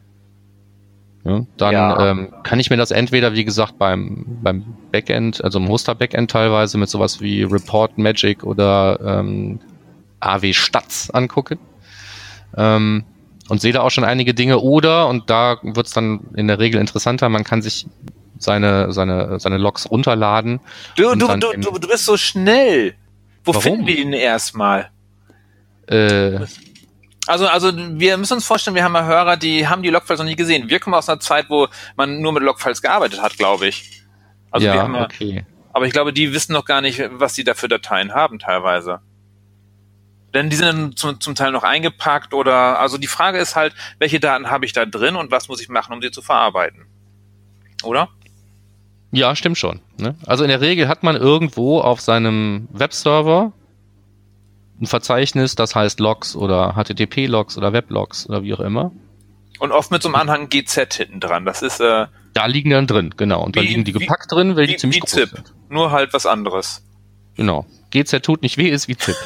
Ja, dann Ja. ähm, kann ich mir das entweder, wie gesagt, beim, beim Backend, also im Hoster-Backend teilweise mit sowas wie Report Magic oder ähm, A W Stats angucken. Ähm, und sehe da auch schon einige Dinge. Oder, und da wird's dann in der Regel interessanter, man kann sich seine, seine, seine Logs runterladen. Du, und du, dann du, im- du, du bist so schnell. Wo Warum? finden wir ihn erstmal? Äh, Also, also wir müssen uns vorstellen, wir haben ja Hörer, die haben die Logfiles noch nie gesehen. Wir kommen aus einer Zeit, wo man nur mit Logfiles gearbeitet hat, glaube ich. Also wir ja, haben ja, okay. aber ich glaube, die wissen noch gar nicht, was die da für Dateien haben teilweise. Denn die sind dann zum, zum Teil noch eingepackt oder, also die Frage ist halt, welche Daten habe ich da drin und was muss ich machen, um sie zu verarbeiten? Oder? Ja, stimmt schon. Ne? Also in der Regel hat man irgendwo auf seinem Webserver ein Verzeichnis, das heißt Logs oder H T T P-Logs oder Weblogs oder wie auch immer. Und oft mit so einem Anhang G Z hinten dran. Das ist äh, da liegen die dann drin, genau. Und wie, da liegen die wie, gepackt drin, weil wie, die ziemlich wie groß ZIP. sind. Nur halt was anderes. Genau. G Z tut nicht weh, ist wie ZIP.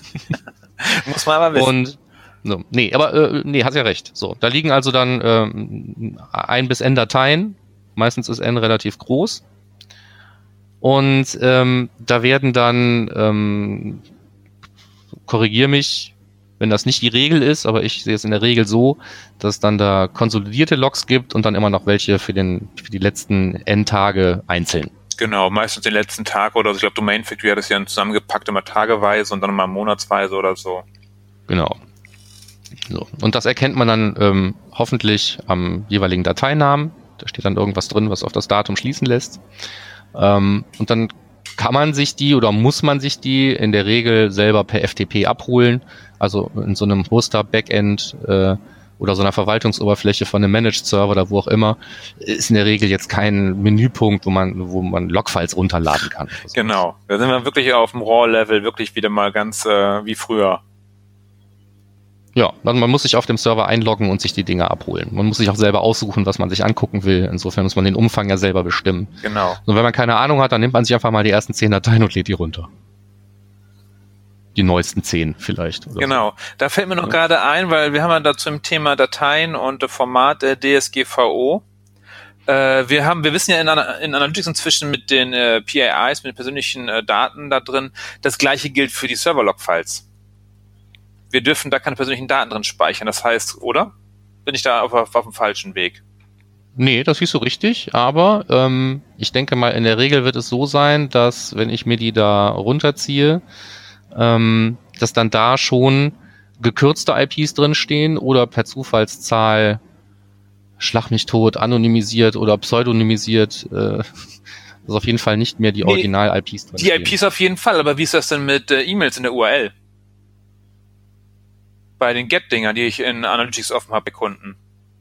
Muss man aber wissen. Und so, nee, aber äh, nee, hast ja recht. So, da liegen also dann ähm, ein bis n Dateien. Meistens ist n relativ groß. Und ähm, da werden dann ähm, korrigier mich, wenn das nicht die Regel ist, aber ich sehe es in der Regel so, dass es dann da konsolidierte Logs gibt und dann immer noch welche für den für die letzten n Tage einzeln. Genau, meistens den letzten Tag oder so. Ich glaube, Domain Factory hat es ja zusammengepackt, immer tageweise und dann immer monatsweise oder so. Genau. So. Und das erkennt man dann ähm, hoffentlich am jeweiligen Dateinamen. Da steht dann irgendwas drin, was auf das Datum schließen lässt. Ähm, und dann kann man sich die oder muss man sich die in der Regel selber per F T P abholen. Also in so einem Hoster-Backend äh, oder so einer Verwaltungsoberfläche von einem Managed-Server oder wo auch immer, ist in der Regel jetzt kein Menüpunkt, wo man wo man Logfiles runterladen kann. Genau, da sind wir wirklich auf dem Raw-Level, wirklich wieder mal ganz äh, wie früher. Ja, dann man muss sich auf dem Server einloggen und sich die Dinge abholen. Man muss sich auch selber aussuchen, was man sich angucken will. Insofern muss man den Umfang ja selber bestimmen. Genau. Und wenn man keine Ahnung hat, dann nimmt man sich einfach mal die ersten zehn Dateien und lädt die runter. Die neuesten zehn vielleicht. Oder genau. So. Da fällt mir noch ja. gerade ein, weil wir haben ja dazu im Thema Dateien und Format äh, D S G V O. Äh, wir haben, wir wissen ja in, in Analytics inzwischen mit den äh, P I Is, mit den persönlichen äh, Daten da drin, das gleiche gilt für die Server-Log-Files. Wir dürfen da keine persönlichen Daten drin speichern. Das heißt, oder? Bin ich da auf, auf, auf dem falschen Weg? Nee, das siehst du richtig, aber ähm, ich denke mal, in der Regel wird es so sein, dass wenn ich mir die da runterziehe, ähm, dass dann da schon gekürzte I Ps drinstehen oder per Zufallszahl schlag mich tot, anonymisiert oder pseudonymisiert, äh, dass auf jeden Fall nicht mehr die nee, Original-I Ps drinstehen. Die I Ps auf jeden Fall, aber wie ist das denn mit äh, E-Mails in der U R L? Bei den Get-Dinger, die ich in Analytics offen habe bei Kunden.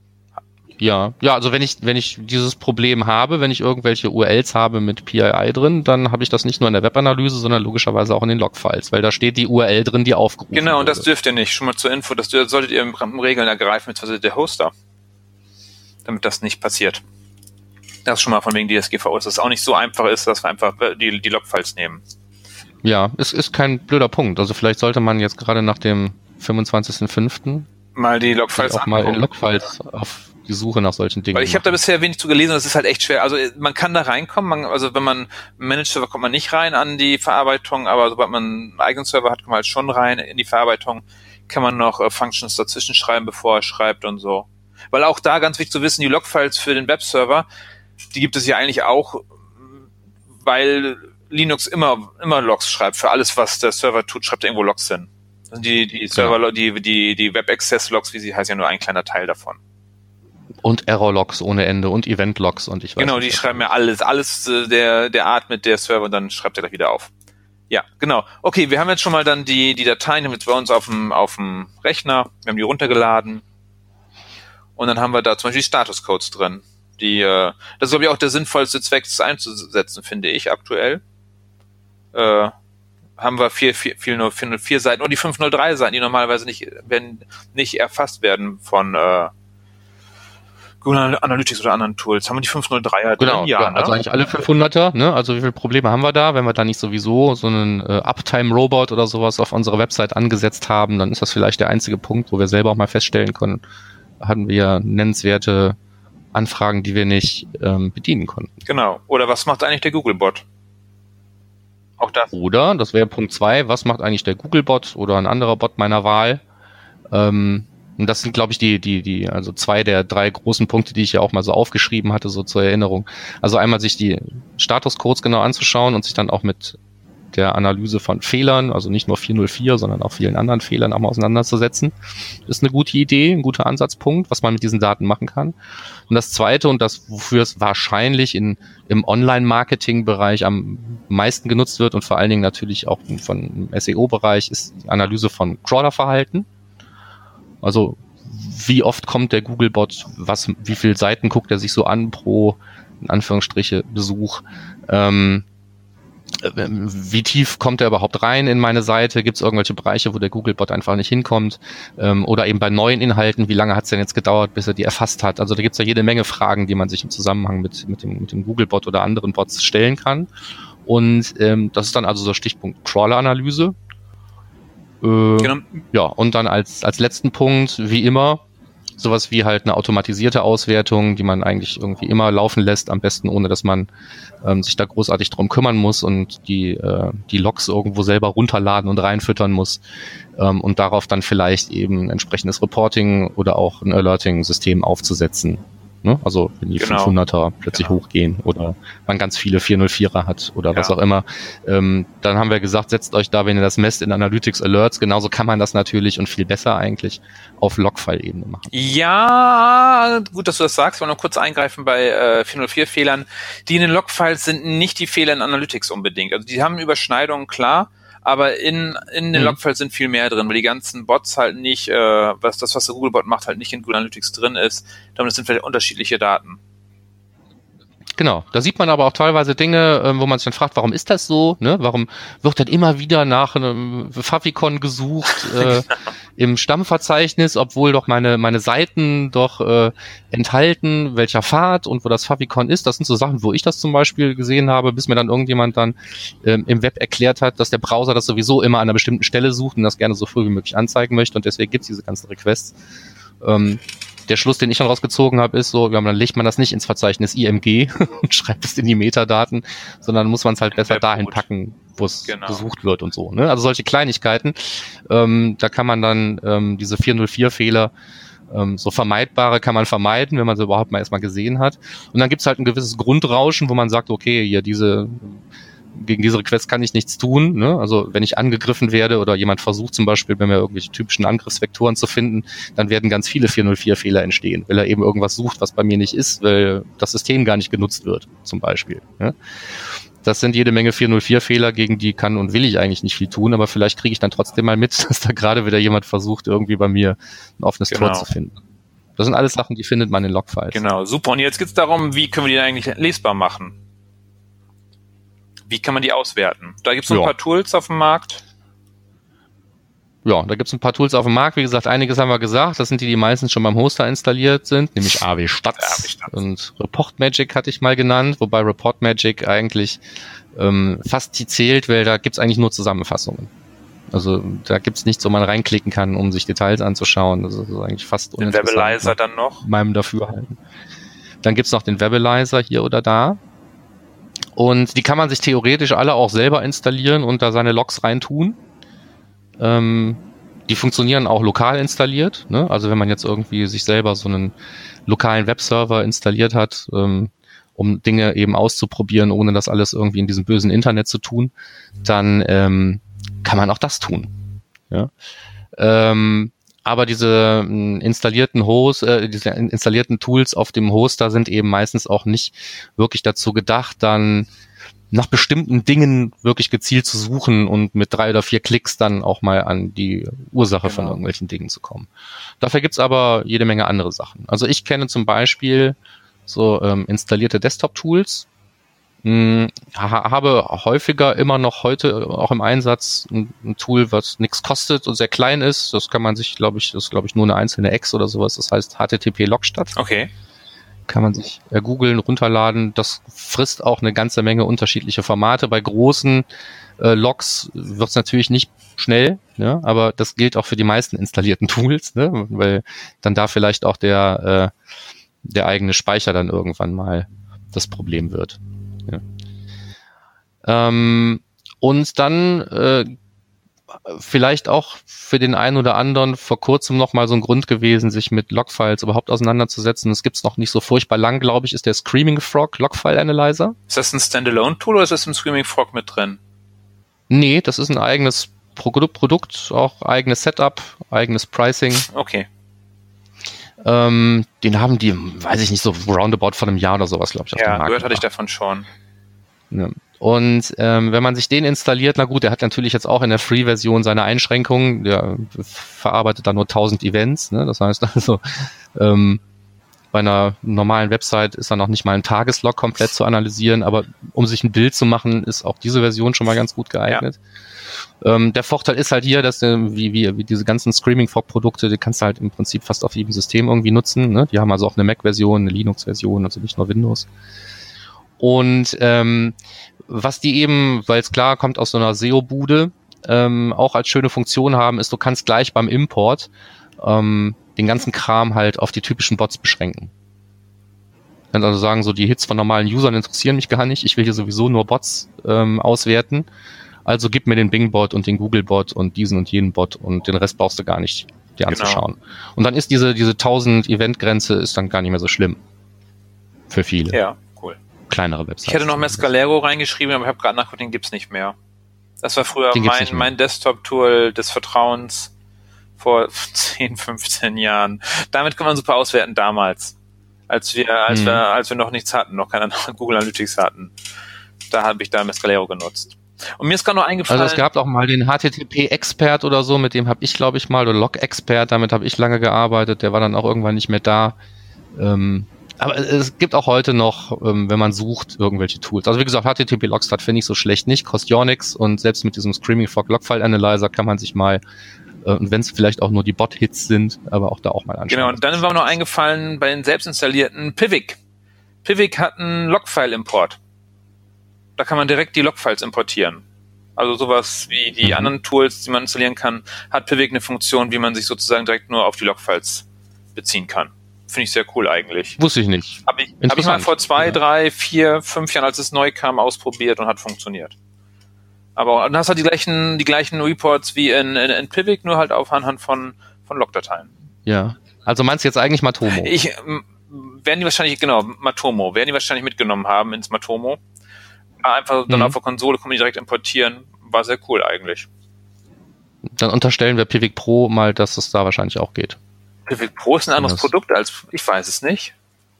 Ja, ja, also wenn ich wenn ich dieses Problem habe, wenn ich irgendwelche U R Ls habe mit P I I drin, dann habe ich das nicht nur in der Webanalyse, sondern logischerweise auch in den Logfiles, weil da steht die U R L drin, die aufgerufen Genau, und das wurde. dürft ihr nicht. Schon mal zur Info, das solltet ihr im Regeln ergreifen, beziehungsweise der Hoster, damit das nicht passiert. Das ist schon mal von wegen D S G V O, dass es auch nicht so einfach ist, dass wir einfach die, die Logfiles nehmen. Ja, es ist kein blöder Punkt. Also vielleicht sollte man jetzt gerade nach dem fünfundzwanzigsten fünften mal die Logfiles auch mal in Logfiles auf die Suche nach solchen Dingen. Weil ich habe da bisher wenig zu gelesen, das ist halt echt schwer. Also man kann da reinkommen, man, also wenn man Managed-Server kommt man nicht rein an die Verarbeitung, aber sobald man einen eigenen Server hat, kommt man halt schon rein in die Verarbeitung, kann man noch äh, Functions dazwischen schreiben, bevor er schreibt und so. Weil auch da ganz wichtig zu wissen, die Logfiles für den Webserver, die gibt es ja eigentlich auch, weil Linux immer immer Logs schreibt. Für alles, was der Server tut, schreibt er irgendwo Logs hin. Also die die Server, genau. die die die Web-Access-Logs, wie sie heißen, ja nur ein kleiner Teil davon. Und Error-Logs ohne Ende und Event-Logs und ich weiß Genau, nicht. Die schreiben ja alles, alles äh, der der Art mit der Server und dann schreibt er gleich wieder auf. Ja, genau. Okay, wir haben jetzt schon mal dann die die Dateien, haben jetzt bei uns auf dem auf dem Rechner, wir haben die runtergeladen und dann haben wir da zum Beispiel die Status-Codes drin. Die, äh, das ist glaube ich auch der sinnvollste Zweck, das einzusetzen, finde ich aktuell. Äh, haben wir vier, vier, vier, vier, vier Seiten und die fünf null drei Seiten, die normalerweise nicht werden nicht erfasst werden von äh, Google Analytics oder anderen Tools. Haben wir die fünf null drei genau, drin? Ja, ja, ne? Also eigentlich alle fünfhunderter, ne? Also wie viele Probleme haben wir da? Wenn wir da nicht sowieso so einen äh, Uptime-Robot oder sowas auf unserer Website angesetzt haben, dann ist das vielleicht der einzige Punkt, wo wir selber auch mal feststellen können, hatten wir nennenswerte Anfragen, die wir nicht ähm, bedienen konnten. Genau. Oder was macht eigentlich der Google-Bot? Auch das. Oder, das wäre Punkt zwei, was macht eigentlich der Google-Bot oder ein anderer Bot meiner Wahl? Ähm, und das sind, glaube ich, die, die, die, also zwei der drei großen Punkte, die ich ja auch mal so aufgeschrieben hatte, so zur Erinnerung. Also einmal sich die Statuscodes genau anzuschauen und sich dann auch mit der Analyse von Fehlern, also nicht nur vier null vier, sondern auch vielen anderen Fehlern auch mal auseinanderzusetzen. Das ist eine gute Idee, ein guter Ansatzpunkt, was man mit diesen Daten machen kann. Und das Zweite, und das, wofür es wahrscheinlich in, im Online-Marketing-Bereich am meisten genutzt wird und vor allen Dingen natürlich auch von S E O-Bereich, ist die Analyse von Crawler-Verhalten. Also wie oft kommt der Googlebot, was, wie viele Seiten guckt er sich so an pro, in Anführungsstriche, Besuch, ähm, wie tief kommt er überhaupt rein in meine Seite, gibt es irgendwelche Bereiche, wo der Googlebot einfach nicht hinkommt, ähm, oder eben bei neuen Inhalten, wie lange hat es denn jetzt gedauert, bis er die erfasst hat. Also da gibt es ja jede Menge Fragen, die man sich im Zusammenhang mit, mit, dem, mit dem Googlebot oder anderen Bots stellen kann. Und ähm, das ist dann also so Stichpunkt Crawler-Analyse. Äh, genau. Ja, und dann als, als letzten Punkt, wie immer, sowas wie halt eine automatisierte Auswertung, die man eigentlich irgendwie immer laufen lässt, am besten ohne, dass man ähm, sich da großartig drum kümmern muss und die, äh, die Logs irgendwo selber runterladen und reinfüttern muss, ähm, und darauf dann vielleicht eben ein entsprechendes Reporting oder auch ein Alerting-System aufzusetzen. Ne? Also wenn die genau. fünfhunderter plötzlich genau. hochgehen oder man ganz viele vier null vierer hat oder ja. was auch immer, ähm, dann haben wir gesagt, setzt euch da, wenn ihr das messt, in Analytics Alerts. Genauso kann man das natürlich und viel besser eigentlich auf Logfile-Ebene machen. Ja, gut, dass du das sagst. Ich will noch kurz eingreifen bei äh, vier null vier-Fehlern. Die in den Logfiles sind nicht die Fehler in Analytics unbedingt. Also die haben Überschneidungen, klar, aber in in den mhm. Logfiles sind viel mehr drin, weil die ganzen Bots halt nicht, äh, was das, was der Googlebot macht, halt nicht in Google Analytics drin ist. Damit sind vielleicht unterschiedliche Daten. Genau, da sieht man aber auch teilweise Dinge, wo man sich dann fragt, warum ist das so? Ne? Warum wird dann immer wieder nach einem Favicon gesucht äh, im Stammverzeichnis, obwohl doch meine meine Seiten doch äh, enthalten, welcher Pfad und wo das Favicon ist? Das sind so Sachen, wo ich das zum Beispiel gesehen habe, bis mir dann irgendjemand dann ähm, im Web erklärt hat, dass der Browser das sowieso immer an einer bestimmten Stelle sucht und das gerne so früh wie möglich anzeigen möchte und deswegen gibt's diese ganzen Requests. Ähm, Der Schluss, den ich dann rausgezogen habe, ist so, ja, dann legt man das nicht ins Verzeichnis I M G und schreibt es in die Metadaten, sondern muss man es halt besser dahin packen, wo es genau. gesucht wird und so. Ne? Also solche Kleinigkeiten, ähm, da kann man dann ähm, diese vier null vier-Fehler, ähm, so vermeidbare kann man vermeiden, wenn man sie überhaupt mal erstmal gesehen hat. Und dann gibt's halt ein gewisses Grundrauschen, wo man sagt, okay, hier diese gegen diese Requests kann ich nichts tun. Ne? Also wenn ich angegriffen werde oder jemand versucht zum Beispiel, bei mir irgendwelche typischen Angriffsvektoren zu finden, dann werden ganz viele vier null vier-Fehler entstehen, weil er eben irgendwas sucht, was bei mir nicht ist, weil das System gar nicht genutzt wird, zum Beispiel. Ne? Das sind jede Menge vier null vier-Fehler, gegen die kann und will ich eigentlich nicht viel tun, aber vielleicht kriege ich dann trotzdem mal mit, dass da gerade wieder jemand versucht, irgendwie bei mir ein offenes genau. Tor zu finden. Das sind alles Sachen, die findet man in Logfiles. Genau, super. Und jetzt geht's darum, wie können wir die eigentlich lesbar machen? Wie kann man die auswerten? Da gibt es so ein ja. paar Tools auf dem Markt. Ja, da gibt es ein paar Tools auf dem Markt. Wie gesagt, einiges haben wir gesagt. Das sind die, die meistens schon beim Hoster installiert sind, nämlich A W Stats und Reportmagic hatte ich mal genannt, wobei Reportmagic eigentlich ähm, fast die zählt, weil da gibt es eigentlich nur Zusammenfassungen. Also da gibt es nichts, wo man reinklicken kann, um sich Details anzuschauen. Das ist eigentlich fast uninteressant. Den Webalizer dann noch? Meinem Dafürhalten. Dann gibt es noch den Webalizer hier oder da. Und die kann man sich theoretisch alle auch selber installieren und da seine Logs reintun. Ähm, die funktionieren auch lokal installiert. Ne? Also wenn man jetzt irgendwie sich selber so einen lokalen Webserver installiert hat, ähm, um Dinge eben auszuprobieren, ohne das alles irgendwie in diesem bösen Internet zu tun, dann ähm, kann man auch das tun. Ja? Ähm, aber diese äh, installierten Host, äh, diese installierten Tools auf dem Hoster sind eben meistens auch nicht wirklich dazu gedacht, dann nach bestimmten Dingen wirklich gezielt zu suchen und mit drei oder vier Klicks dann auch mal an die Ursache genau. von irgendwelchen Dingen zu kommen. Dafür gibt's aber jede Menge andere Sachen. Also ich kenne zum Beispiel so ähm, installierte Desktop-Tools, hm, ha- habe häufiger immer noch heute auch im Einsatz ein, ein Tool, was nichts kostet und sehr klein ist. Das kann man sich, glaube ich, das ist glaube ich nur eine einzelne Ex oder sowas. Das heißt H T T P Logstadt. Okay. Kann man sich äh, googeln, runterladen. Das frisst auch eine ganze Menge unterschiedliche Formate. Bei großen äh, Logs wird es natürlich nicht schnell, ne? Aber das gilt auch für die meisten installierten Tools, ne? Weil dann da vielleicht auch der äh, der eigene Speicher dann irgendwann mal das Problem wird. Ja. Ähm, und dann äh, vielleicht auch für den einen oder anderen vor kurzem noch mal so ein Grund gewesen, sich mit Logfiles überhaupt auseinanderzusetzen. Das gibt's noch nicht so furchtbar lang, glaube ich, ist der Screaming Frog Logfile Analyzer. Ist das ein Standalone-Tool oder ist das im Screaming Frog mit drin? Nee, das ist ein eigenes Produkt, Produkt, auch eigenes Setup, eigenes Pricing. Okay. Ähm, den haben die, weiß ich nicht, so roundabout von einem Jahr oder sowas, glaube ich, auf Ja, dem Markt. gehört hatte ich davon schon. Ja. Und ähm, wenn man sich den installiert, na gut, der hat natürlich jetzt auch in der Free-Version seine Einschränkungen, der verarbeitet da nur tausend Events, ne? Das heißt also, ähm, bei einer normalen Website ist da noch nicht mal ein Tageslog komplett zu analysieren, aber um sich ein Bild zu machen, ist auch diese Version schon mal ganz gut geeignet. Ja. Ähm, der Vorteil ist halt hier, dass du, wie, wie, wie diese ganzen Screaming-Frog-Produkte, die kannst du halt im Prinzip fast auf jedem System irgendwie nutzen, ne? Die haben also auch eine Mac-Version, eine Linux-Version, also nicht nur Windows. Und ähm, was die eben, weil es klar kommt aus so einer S E O-Bude, ähm, auch als schöne Funktion haben, ist, du kannst gleich beim Import ähm, den ganzen Kram halt auf die typischen Bots beschränken. Du kannst also sagen, so die Hits von normalen Usern interessieren mich gar nicht, ich will hier sowieso nur Bots ähm, auswerten, also gib mir den Bing-Bot und den Google-Bot und diesen und jenen Bot und den Rest brauchst du gar nicht dir anzuschauen. Genau. Und dann ist diese diese tausend Event-Grenze ist dann gar nicht mehr so schlimm für viele. Ja. Cool. Kleinere Websites. Ich hätte noch Mescalero reingeschrieben, aber ich habe gerade nachgeguckt, den gibt's nicht mehr. Das war früher mein, mein Desktop-Tool des Vertrauens vor zehn, fünfzehn Jahren. Damit kann man super auswerten damals, als wir, als hm. wir, als wir noch nichts hatten, noch keine Google Analytics hatten. Da habe ich da Mescalero genutzt. Und mir ist gerade noch eingefallen. Also es gab auch mal den H T T P-Expert oder so, mit dem habe ich, glaube ich, mal, oder Log-Expert, damit habe ich lange gearbeitet, der war dann auch irgendwann nicht mehr da. Ähm, Aber es gibt auch heute noch, ähm, wenn man sucht, irgendwelche Tools. Also wie gesagt, H T T P Logstart finde ich so schlecht nicht, kostet ja nichts und selbst mit diesem Screaming Frog Logfile Analyzer kann man sich mal, äh, und wenn es vielleicht auch nur die Bot-Hits sind, aber auch da auch mal anschauen. Genau, und dann war mir noch eingefallen bei den selbst installierten Pivik. Pivik hat einen Logfile-Import. Da kann man direkt die Logfiles importieren. Also sowas wie die mhm. anderen Tools, die man installieren kann, hat Pivik eine Funktion, wie man sich sozusagen direkt nur auf die Logfiles beziehen kann. Finde ich sehr cool eigentlich. Wusste ich nicht. Habe ich, hab ich mal vor zwei, ja. drei, vier, fünf Jahren, als es neu kam, ausprobiert und hat funktioniert. Aber dann hast du halt die gleichen, die gleichen Reports wie in, in, in Pivik, nur halt auf anhand von, von Logdateien. Ja. Also meinst du jetzt eigentlich Matomo? Ich, m, werden die wahrscheinlich, genau, Matomo, werden die wahrscheinlich mitgenommen haben ins Matomo. Einfach dann mhm. auf der Konsole kann man die direkt importieren. War sehr cool eigentlich. Dann unterstellen wir Pivik Pro mal, dass es da wahrscheinlich auch geht. Pivik Pro ist ein anderes ja, Produkt als, ich weiß es nicht.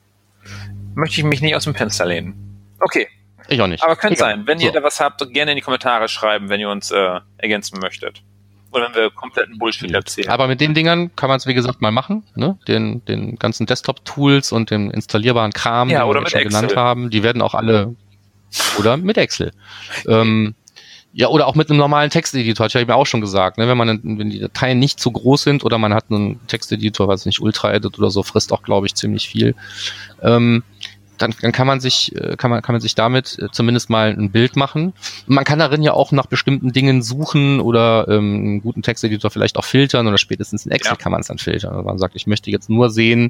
Möchte ich mich nicht aus dem Fenster lehnen. Okay. Ich auch nicht. Aber könnte Egal. sein. Wenn so. ihr da was habt, gerne in die Kommentare schreiben, wenn ihr uns äh, ergänzen möchtet. Oder wenn wir kompletten Bullshit ja. erzählen. Aber mit den Dingern kann man es, wie gesagt, mal machen. Ne? Den, den ganzen Desktop-Tools und den installierbaren Kram, ja, den wir schon Excel. genannt haben, die werden auch alle, oder mit Excel. ähm, Ja, oder auch mit einem normalen Texteditor, hatte ich ja auch schon gesagt, ne? Wenn man, wenn die Dateien nicht zu groß sind oder man hat einen Texteditor, weiß nicht, Ultra-Edit oder so, frisst auch, glaube ich, ziemlich viel. Ähm, dann, dann kann man sich, kann man, kann man sich damit zumindest mal ein Bild machen. Man kann darin ja auch nach bestimmten Dingen suchen oder ähm, einen guten Texteditor vielleicht auch filtern oder spätestens in Excel ja. kann man es dann filtern. Also man sagt, ich möchte jetzt nur sehen,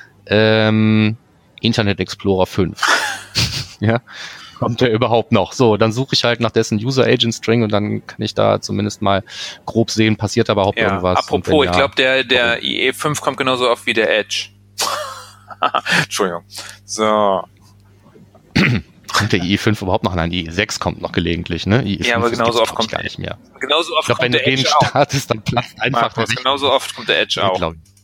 ähm, Internet Explorer fünf. ja. Kommt der überhaupt noch? So, dann suche ich halt nach dessen User-Agent-String und dann kann ich da zumindest mal grob sehen, passiert aber überhaupt ja, irgendwas. Apropos, ja, ich glaube, der, der I E fünf kommt genauso oft wie der Edge. Entschuldigung. So. Kommt der I E fünf überhaupt noch? Nein, die I E sechs kommt noch gelegentlich, ne? I E fünf ja, aber genauso oft kommt gar nicht mehr. Genauso oft ich glaub, kommt der Edge Edge auch. Wenn du den startest, dann platzt einfach Markus, genauso oft kommt der Edge auch.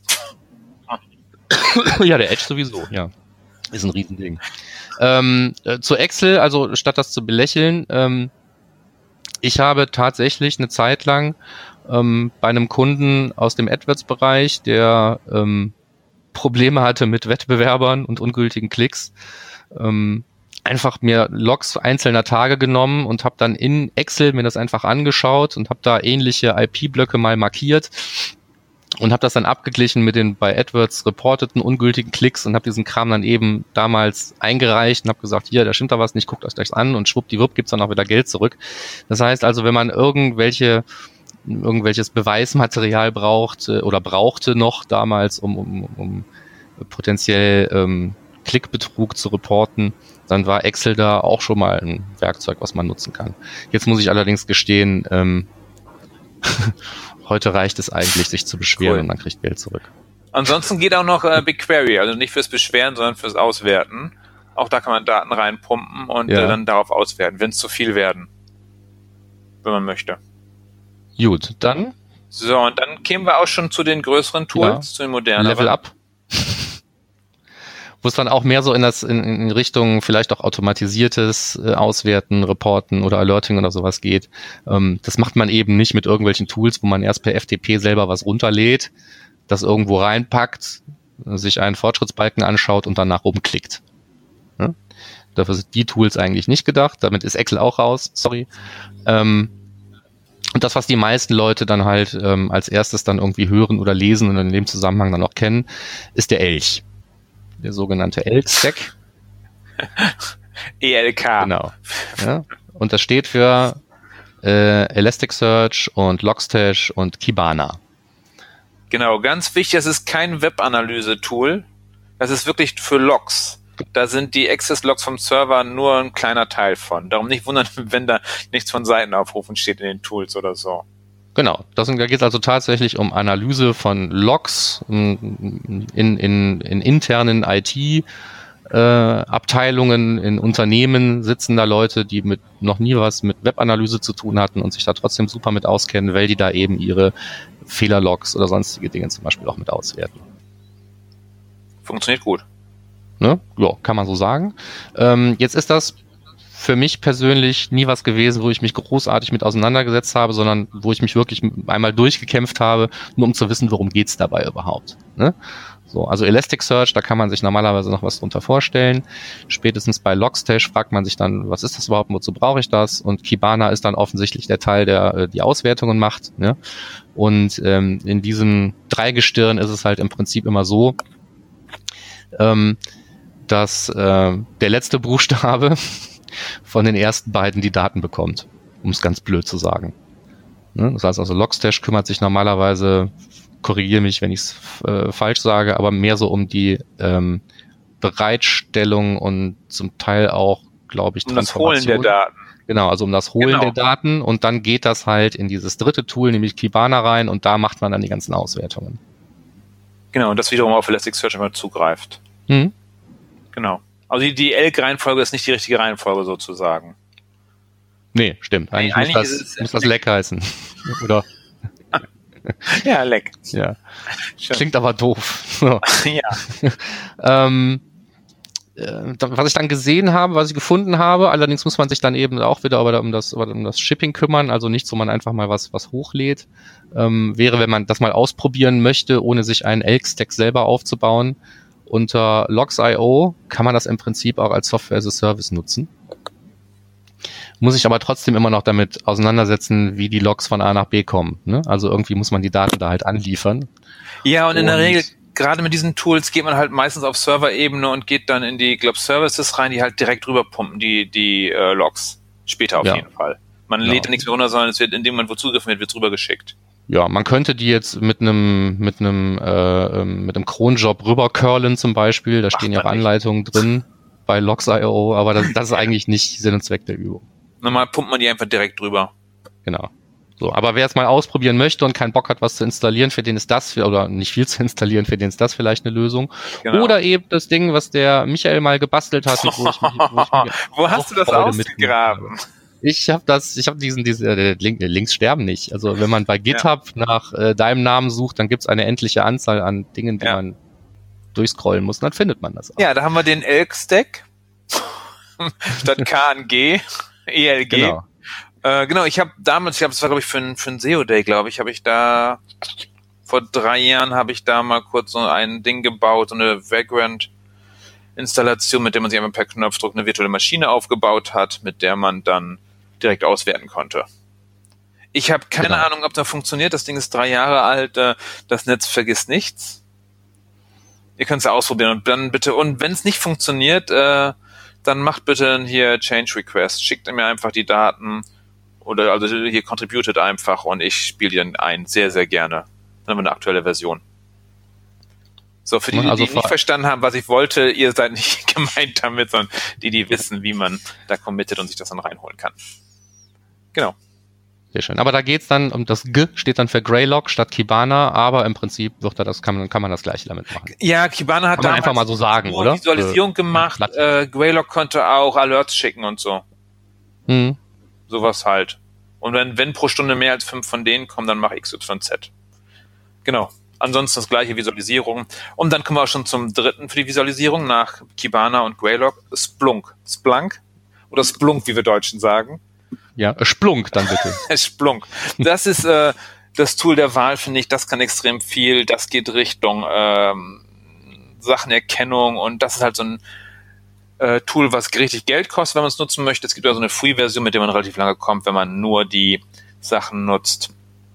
Ja, der Edge sowieso, ja. Ist ein Riesending. Ähm, äh, zu Excel, also statt das zu belächeln, ähm, ich habe tatsächlich eine Zeit lang ähm, bei einem Kunden aus dem AdWords-Bereich, der ähm, Probleme hatte mit Wettbewerbern und ungültigen Klicks, ähm, einfach mir Logs einzelner Tage genommen und habe dann in Excel mir das einfach angeschaut und habe da ähnliche I P-Blöcke mal markiert und habe das dann abgeglichen mit den bei AdWords reporteten ungültigen Klicks und habe diesen Kram dann eben damals eingereicht und habe gesagt, hier, da stimmt da was nicht, guckt euch das an und schwuppdiwupp gibt's dann auch wieder Geld zurück. Das heißt also, wenn man irgendwelche irgendwelches Beweismaterial braucht äh, oder brauchte noch damals, um, um, um potenziell ähm, Klickbetrug zu reporten, dann war Excel da auch schon mal ein Werkzeug, was man nutzen kann. Jetzt muss ich allerdings gestehen, ähm, heute reicht es eigentlich, sich zu beschweren cool. und man kriegt Geld zurück. Ansonsten geht auch noch äh, BigQuery, also nicht fürs Beschweren, sondern fürs Auswerten. Auch da kann man Daten reinpumpen und ja. äh, dann darauf auswerten, wenn es zu viel werden. wenn man möchte. Gut, dann. So, und dann kämen wir auch schon zu den größeren Tools, ja, zu den modernen. Level Up. Wo es dann auch mehr so in das in, in Richtung vielleicht auch automatisiertes äh, Auswerten, Reporten oder Alerting oder sowas geht. Ähm, das macht man eben nicht mit irgendwelchen Tools, wo man erst per F T P selber was runterlädt, das irgendwo reinpackt, sich einen Fortschrittsbalken anschaut und dann nach oben klickt. Ja? Dafür sind die Tools eigentlich nicht gedacht. Damit ist Excel auch raus, sorry. Ähm, und das, was die meisten Leute dann halt ähm, als erstes dann irgendwie hören oder lesen und in dem Zusammenhang dann auch kennen, ist der Elch. Der sogenannte Elk-Stack. E L K. Genau. Ja. Und das steht für äh, Elasticsearch und Logstash und Kibana. Genau, ganz wichtig, das ist kein Webanalyse-Tool. Das ist wirklich für Logs. Da sind die Access-Logs vom Server nur ein kleiner Teil von. Darum nicht wundern, wenn da nichts von Seitenaufrufen steht in den Tools oder so. Genau, das, da geht es also tatsächlich um Analyse von Logs in, in, in, in internen I T-Abteilungen, äh, in Unternehmen sitzen da Leute, die mit noch nie was mit Webanalyse zu tun hatten und sich da trotzdem super mit auskennen, weil die da eben ihre Fehlerlogs oder sonstige Dinge zum Beispiel auch mit auswerten. Funktioniert gut. Ne? Ja, kann man so sagen. Ähm, jetzt ist das für mich persönlich nie was gewesen, wo ich mich großartig mit auseinandergesetzt habe, sondern wo ich mich wirklich einmal durchgekämpft habe, nur um zu wissen, worum geht's dabei überhaupt. Ne? So, also Elasticsearch, da kann man sich normalerweise noch was drunter vorstellen. Spätestens bei Logstash fragt man sich dann, was ist das überhaupt, wozu brauche ich das? Und Kibana ist dann offensichtlich der Teil, der äh, die Auswertungen macht. Ne? Und ähm, in diesem Dreigestirn ist es halt im Prinzip immer so, ähm, dass äh, der letzte Buchstabe von den ersten beiden die Daten bekommt, um es ganz blöd zu sagen. Ne? Das heißt also, Logstash kümmert sich normalerweise, korrigiere mich, wenn ich es äh, falsch sage, aber mehr so um die ähm, Bereitstellung und zum Teil auch, glaube ich, um das Holen der Daten. Genau, also um das Holen genau. der Daten und dann geht das halt in dieses dritte Tool, nämlich Kibana rein und da macht man dann die ganzen Auswertungen. Genau, und das wiederum auf Elasticsearch immer zugreift. Mhm. Genau. Also die, die Elk-Reihenfolge ist nicht die richtige Reihenfolge sozusagen. Nee, stimmt. Eigentlich, nee, eigentlich muss, das, muss das Leck heißen. Oder? Ja, Leck. Ja. Klingt aber doof. So. Ja. ähm, äh, was ich dann gesehen habe, was ich gefunden habe, allerdings muss man sich dann eben auch wieder aber um das, um das Shipping kümmern, also nicht so, man einfach mal was, was hochlädt, ähm, wäre, wenn man das mal ausprobieren möchte, ohne sich einen Elk-Stack selber aufzubauen. Unter Logs Punkt I O kann man das im Prinzip auch als Software as a Service nutzen. Muss ich aber trotzdem immer noch damit auseinandersetzen, wie die Logs von A nach B kommen. Ne? Also irgendwie muss man die Daten da halt anliefern. Ja, und in und der Regel, gerade mit diesen Tools, geht man halt meistens auf Server-Ebene und geht dann in die, glaub, Services rein, die halt direkt rüberpumpen, die, die äh, Logs. Später auf ja. jeden Fall. Man ja. lädt ja nichts mehr runter, sondern es wird in dem Moment, wo zugegriffen wird, wird es rübergeschickt. Ja, man könnte die jetzt mit einem mit einem äh, mit einem Cronjob rübercurlen zum Beispiel. Da Macht stehen ja auch Anleitungen nicht. drin bei Logs Punkt I O, aber das, das ist eigentlich nicht Sinn und Zweck der Übung. Normal pumpt man die einfach direkt drüber. Genau. So, aber wer es mal ausprobieren möchte und keinen Bock hat, was zu installieren, für den ist das, oder nicht viel zu installieren, für den ist das vielleicht eine Lösung. Genau. Oder eben das Ding, was der Michael mal gebastelt hat. Wo, ich mich, wo, ich mich wo hast du das ausgegraben? Ich habe das, ich habe diesen, diese äh, Link, Links sterben nicht. Also wenn man bei GitHub ja. nach äh, deinem Namen sucht, dann gibt's eine endliche Anzahl an Dingen, die ja. man durchscrollen muss, und dann findet man das auch. Ja, da haben wir den Elk-Stack statt K N G, E L G. Genau, äh, genau ich habe damals, ich habe das war glaube ich für ein für ein S E O Day, glaube ich, habe ich da vor drei Jahren habe ich da mal kurz so ein Ding gebaut, so eine Vagrant Installation, mit der man sich einfach per Knopfdruck eine virtuelle Maschine aufgebaut hat, mit der man dann direkt auswerten konnte. Ich habe keine genau. Ahnung, ob das funktioniert. Das Ding ist drei Jahre alt. Äh, das Netz vergisst nichts. Ihr könnt es ja ausprobieren und dann bitte, und wenn es nicht funktioniert, äh, dann macht bitte hier Change Request. Schickt mir einfach die Daten oder also hier contributed einfach und ich spiele die dann ein. Sehr, sehr gerne. Dann haben wir eine aktuelle Version. So, für die, die, also die nicht verstanden haben, was ich wollte, ihr seid nicht gemeint damit, sondern die, die wissen, wie man da committet und sich das dann reinholen kann. Genau. Sehr schön. Aber da geht's dann um das G, steht dann für Greylog statt Kibana, aber im Prinzip wird da das, kann man, kann man das Gleiche damit machen. Ja, Kibana hat da einfach mal so sagen, oder? Visualisierung gemacht, äh, Greylog konnte auch Alerts schicken und so. Mhm. Sowas halt. Und wenn, wenn pro Stunde mehr als fünf von denen kommen, dann mach X Y Z. Genau. Ansonsten das gleiche Visualisierung. Und dann kommen wir auch schon zum dritten für die Visualisierung nach Kibana und Greylog. Splunk. Splunk? Oder Splunk, wie wir Deutschen sagen. Ja, Splunk dann bitte. Splunk. Das ist äh, das Tool der Wahl, finde ich. Das kann extrem viel. Das geht Richtung ähm, Sachenerkennung. Und das ist halt so ein äh, Tool, was richtig Geld kostet, wenn man es nutzen möchte. Es gibt ja so eine Free-Version, mit der man relativ lange kommt, wenn man nur die Sachen nutzt,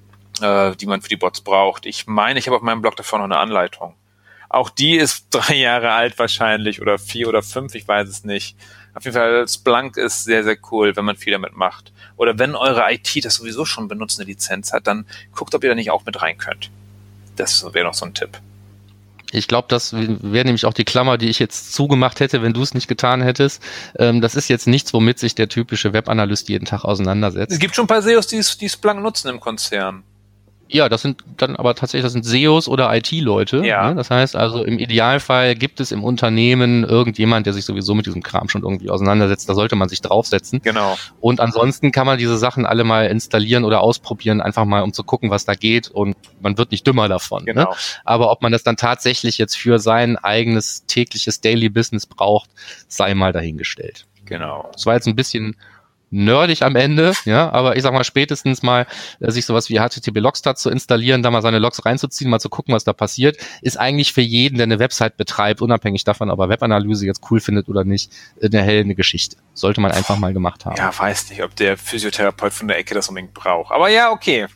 die man für die Bots braucht. Ich meine, ich habe auf meinem Blog davor noch eine Anleitung. Auch die ist drei Jahre alt wahrscheinlich oder vier oder fünf, ich weiß es nicht. Auf jeden Fall, Splunk ist sehr, sehr cool, wenn man viel damit macht. Oder wenn eure I T das sowieso schon benutzt, eine Lizenz hat, dann guckt, ob ihr da nicht auch mit rein könnt. Das wäre noch so ein Tipp. Ich glaube, das wäre nämlich auch die Klammer, die ich jetzt zugemacht hätte, wenn du es nicht getan hättest. Ähm, das ist jetzt nichts, womit sich der typische Webanalyst jeden Tag auseinandersetzt. Es gibt schon ein paar S E Os, die, die Splunk nutzen im Konzern. Ja, das sind dann aber tatsächlich, das sind S E Os oder I T-Leute. Ja. Ne? Das heißt also, im Idealfall gibt es im Unternehmen irgendjemand, der sich sowieso mit diesem Kram schon irgendwie auseinandersetzt. Da sollte man sich draufsetzen. Genau. Und ansonsten kann man diese Sachen alle mal installieren oder ausprobieren, einfach mal, um zu gucken, was da geht. Und man wird nicht dümmer davon. Genau. Ne? Aber ob man das dann tatsächlich jetzt für sein eigenes tägliches Daily Business braucht, sei mal dahingestellt. Genau. Das war jetzt ein bisschen nerdig am Ende, ja, aber ich sag mal, spätestens mal äh, sich sowas wie H T T P Logstat zu installieren, da mal seine Logs reinzuziehen, mal zu gucken, was da passiert, ist eigentlich für jeden, der eine Website betreibt, unabhängig davon, ob er Webanalyse jetzt cool findet oder nicht, eine helle Geschichte. Sollte man einfach mal gemacht haben. Ja, weiß nicht, ob der Physiotherapeut von der Ecke das unbedingt braucht. Aber ja, okay.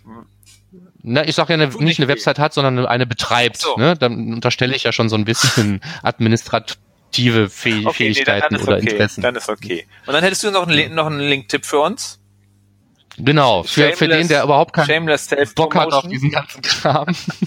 Na, ich sag ja, eine, nicht eine Website hat, sondern eine betreibt. So. Ne? Dann unterstelle ich ja schon so ein bisschen administrativ Fäh- Okay, Fähigkeiten nee, dann, dann oder ist okay. Interessen. Dann ist okay. Und dann hättest du noch einen, noch einen Link-Tipp für uns? Genau, für, für den, der überhaupt keinen Bock hat auf diesen ganzen Kram.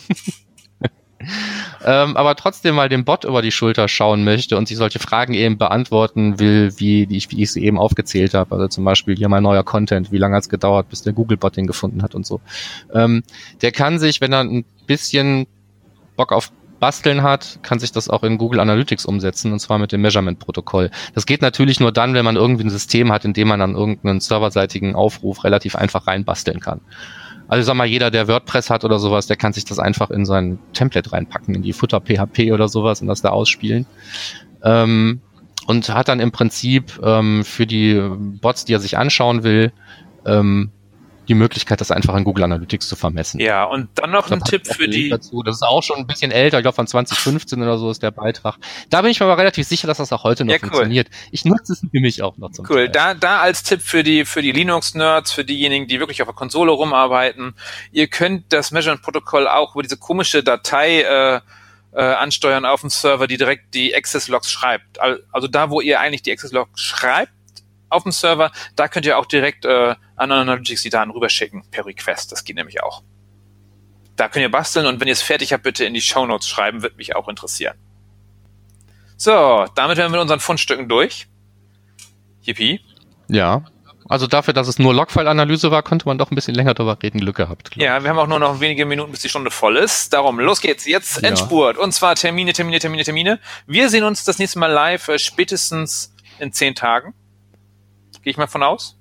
ähm, aber trotzdem mal dem Bot über die Schulter schauen möchte und sich solche Fragen eben beantworten will, wie, die ich, wie ich sie eben aufgezählt habe. Also zum Beispiel hier mein neuer Content, wie lange hat es gedauert, bis der Google-Bot den gefunden hat und so. Ähm, der kann sich, wenn er ein bisschen Bock auf Basteln hat, kann sich das auch in Google Analytics umsetzen, und zwar mit dem Measurement-Protokoll. Das geht natürlich nur dann, wenn man irgendwie ein System hat, in dem man dann irgendeinen serverseitigen Aufruf relativ einfach reinbasteln kann. Also sag mal, jeder, der WordPress hat oder sowas, der kann sich das einfach in sein Template reinpacken, in die Futter P H P oder sowas und das da ausspielen. Ähm, und hat dann im Prinzip ähm, für die Bots, die er sich anschauen will, ähm, die Möglichkeit, das einfach in Google Analytics zu vermessen. Ja, und dann noch ein Tipp für die... Dazu. Das ist auch schon ein bisschen älter, ich glaube von zwanzig fünfzehn oder so ist der Beitrag. Da bin ich mir aber relativ sicher, dass das auch heute noch ja, cool. funktioniert. Ich nutze es nämlich auch noch zum Cool, Teil. da, da als Tipp für die, für die Linux-Nerds, für diejenigen, die wirklich auf der Konsole rumarbeiten, ihr könnt das Measurement-Protokoll auch über diese komische Datei äh, äh, ansteuern auf dem Server, die direkt die Access-Logs schreibt. Also da, wo ihr eigentlich die Access-Logs schreibt, auf dem Server, da könnt ihr auch direkt äh, an Analytics die Daten rüberschicken per Request. Das geht nämlich auch. Da könnt ihr basteln und wenn ihr es fertig habt, bitte in die Shownotes schreiben, wird mich auch interessieren. So, damit wären wir mit unseren Fundstücken durch. Yippie. Ja, also dafür, dass es nur Logfile-Analyse war, konnte man doch ein bisschen länger drüber reden. Glück gehabt. Ja, wir haben auch nur noch wenige Minuten, bis die Stunde voll ist. Darum, los geht's. Jetzt Endspurt. Ja. Und zwar Termine, Termine, Termine, Termine. Wir sehen uns das nächste Mal live, äh, spätestens in zehn Tagen. Gehe ich mal von aus?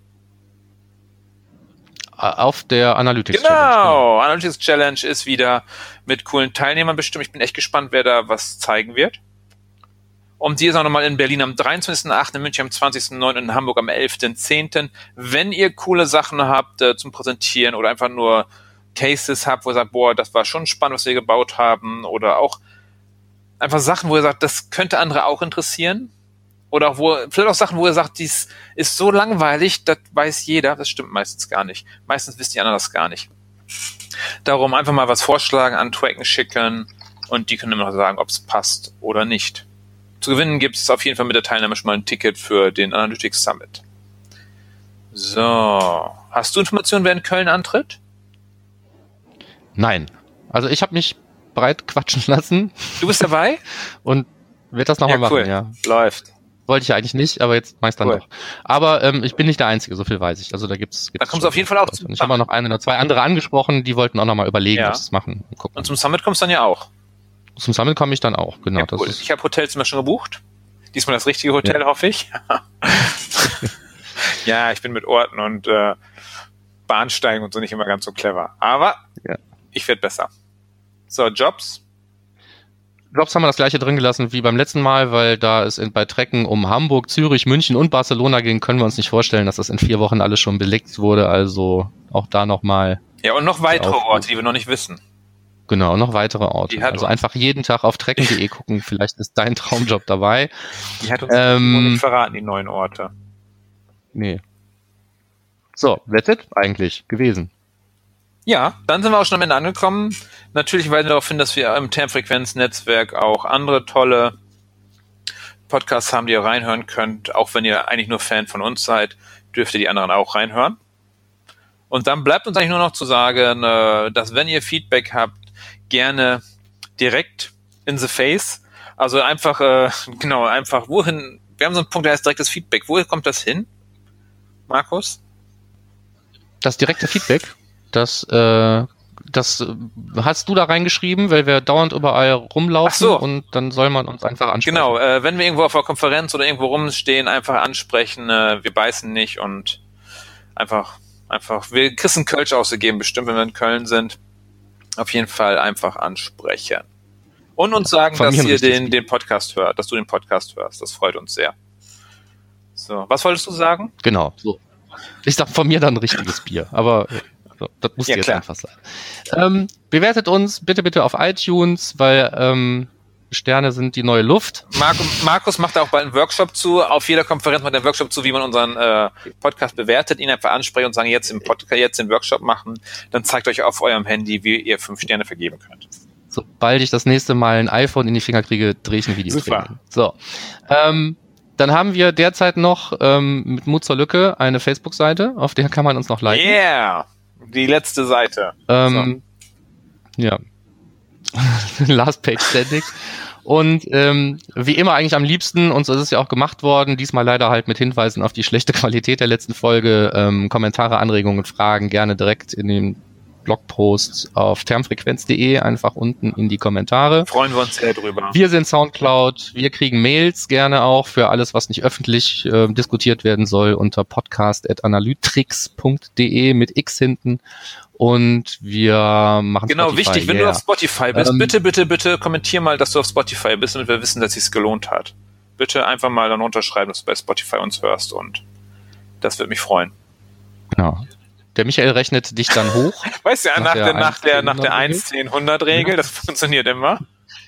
Auf der Analytics genau. Challenge. Genau, Analytics Challenge ist wieder mit coolen Teilnehmern bestimmt. Ich bin echt gespannt, wer da was zeigen wird. Und die ist auch nochmal in Berlin am dreiundzwanzigsten achten, in München am zwanzigsten neunten, in Hamburg am elften zehnten Wenn ihr coole Sachen habt äh, zum Präsentieren oder einfach nur Cases habt, wo ihr sagt, boah, das war schon spannend, was wir gebaut haben, oder auch einfach Sachen, wo ihr sagt, das könnte andere auch interessieren, oder auch wo, vielleicht auch Sachen, wo ihr sagt, dies ist so langweilig, das weiß jeder. Das stimmt meistens gar nicht. Meistens wissen die anderen das gar nicht. Darum einfach mal was vorschlagen, an Tracken schicken und die können immer noch sagen, ob es passt oder nicht. Zu gewinnen gibt es auf jeden Fall mit der Teilnahme schon mal ein Ticket für den Analytics Summit. So. Hast du Informationen, wer in Köln antritt? Nein. Also ich habe mich breit quatschen lassen. Du bist dabei? Und werde das nochmal ja, cool. machen, ja. Läuft. Wollte ich ja eigentlich nicht, aber jetzt mach ich dann cool. doch. Aber ähm, ich bin nicht der Einzige, so viel weiß ich. Also da gibt's, gibt's da kommst du auf jeden Fall auch zu. Ich habe noch eine oder zwei andere angesprochen, die wollten auch nochmal überlegen, ja. was sie machen. Und, und zum Summit kommst du dann ja auch? Zum Summit komme ich dann auch, genau. Ja, cool. Das ist ich habe Hotelzimmer schon gebucht. Diesmal das richtige Hotel, ja. hoffe ich. Ja, ich bin mit Orten und äh, Bahnsteigen und so nicht immer ganz so clever. Aber ja. Ich werde besser. So, Jobs. Jobs haben wir das gleiche drin gelassen wie beim letzten Mal, weil da es in, bei Trecken um Hamburg, Zürich, München und Barcelona ging, können wir uns nicht vorstellen, dass das in vier Wochen alles schon belegt wurde. Also auch da nochmal. Ja, und noch weitere Orte, die wir noch nicht wissen. Genau, noch weitere Orte. Also einfach jeden Tag auf trecken punkt de gucken, vielleicht ist dein Traumjob dabei. Die hat uns ähm, nicht verraten, die neuen Orte. Nee. So, that's it eigentlich gewesen. Ja, dann sind wir auch schon am Ende angekommen. Natürlich weisen wir darauf hin, dass wir im Termfrequenz-Netzwerk auch andere tolle Podcasts haben, die ihr reinhören könnt. Auch wenn ihr eigentlich nur Fan von uns seid, dürft ihr die anderen auch reinhören. Und dann bleibt uns eigentlich nur noch zu sagen, dass wenn ihr Feedback habt, gerne direkt in the face. Also einfach, äh, genau, einfach wohin, wir haben so einen Punkt, der heißt direktes Feedback. Wohin kommt das hin, Markus? Das direkte Feedback, das, äh, das hast du da reingeschrieben, weil wir dauernd überall rumlaufen. Ach so. Und dann soll man uns einfach ansprechen. Genau, äh, wenn wir irgendwo auf einer Konferenz oder irgendwo rumstehen, einfach ansprechen, äh, wir beißen nicht und einfach, einfach, wir kriegen einen Kölsch ausgegeben, bestimmt, wenn wir in Köln sind. Auf jeden Fall einfach ansprechen. Und uns sagen, dass ihr den, den Podcast hört, dass du den Podcast hörst. Das freut uns sehr. So, was wolltest du sagen? Genau, so. Ich sag von mir dann ein richtiges Bier, aber so, das muss ja, jetzt klar. Einfach sein. Ähm, bewertet uns bitte, bitte auf iTunes, weil ähm, Sterne sind die neue Luft. Markus, Markus macht da auch bald einen Workshop zu. Auf jeder Konferenz macht er einen Workshop zu, wie man unseren äh, Podcast bewertet. Ihn einfach ansprechen und sagen, jetzt im Podcast, jetzt den Workshop machen. Dann zeigt euch auf eurem Handy, wie ihr fünf Sterne vergeben könnt. Sobald ich das nächste Mal ein iPhone in die Finger kriege, drehe ich ein Video. Super. So. Ähm, Dann haben wir derzeit noch ähm, mit Mut zur Lücke eine Facebook-Seite, auf der kann man uns noch liken. Yeah! Die letzte Seite. Ähm, so. Ja. Last Page Standing. Und ähm, wie immer eigentlich am liebsten, und so ist es ja auch gemacht worden, diesmal leider halt mit Hinweisen auf die schlechte Qualität der letzten Folge, ähm, Kommentare, Anregungen, Fragen gerne direkt in den Blogposts auf termfrequenz punkt de, einfach unten in die Kommentare. Freuen wir uns sehr drüber. Wir sind Soundcloud, wir kriegen Mails gerne auch für alles, was nicht öffentlich äh, diskutiert werden soll, unter podcast at analytrix punkt de mit X hinten. Und wir machen Genau, Spotify, wichtig, wenn yeah. du auf Spotify bist, ähm, bitte, bitte, bitte kommentier mal, dass du auf Spotify bist, damit wir wissen, dass es sich gelohnt hat. Bitte einfach mal dann unterschreiben, dass du bei Spotify uns hörst, und das wird mich freuen. Genau. Der Michael rechnet dich dann hoch. Weißt du, ja, nach, nach der, nach der, nach der eins zehn hundert Regel, das funktioniert immer.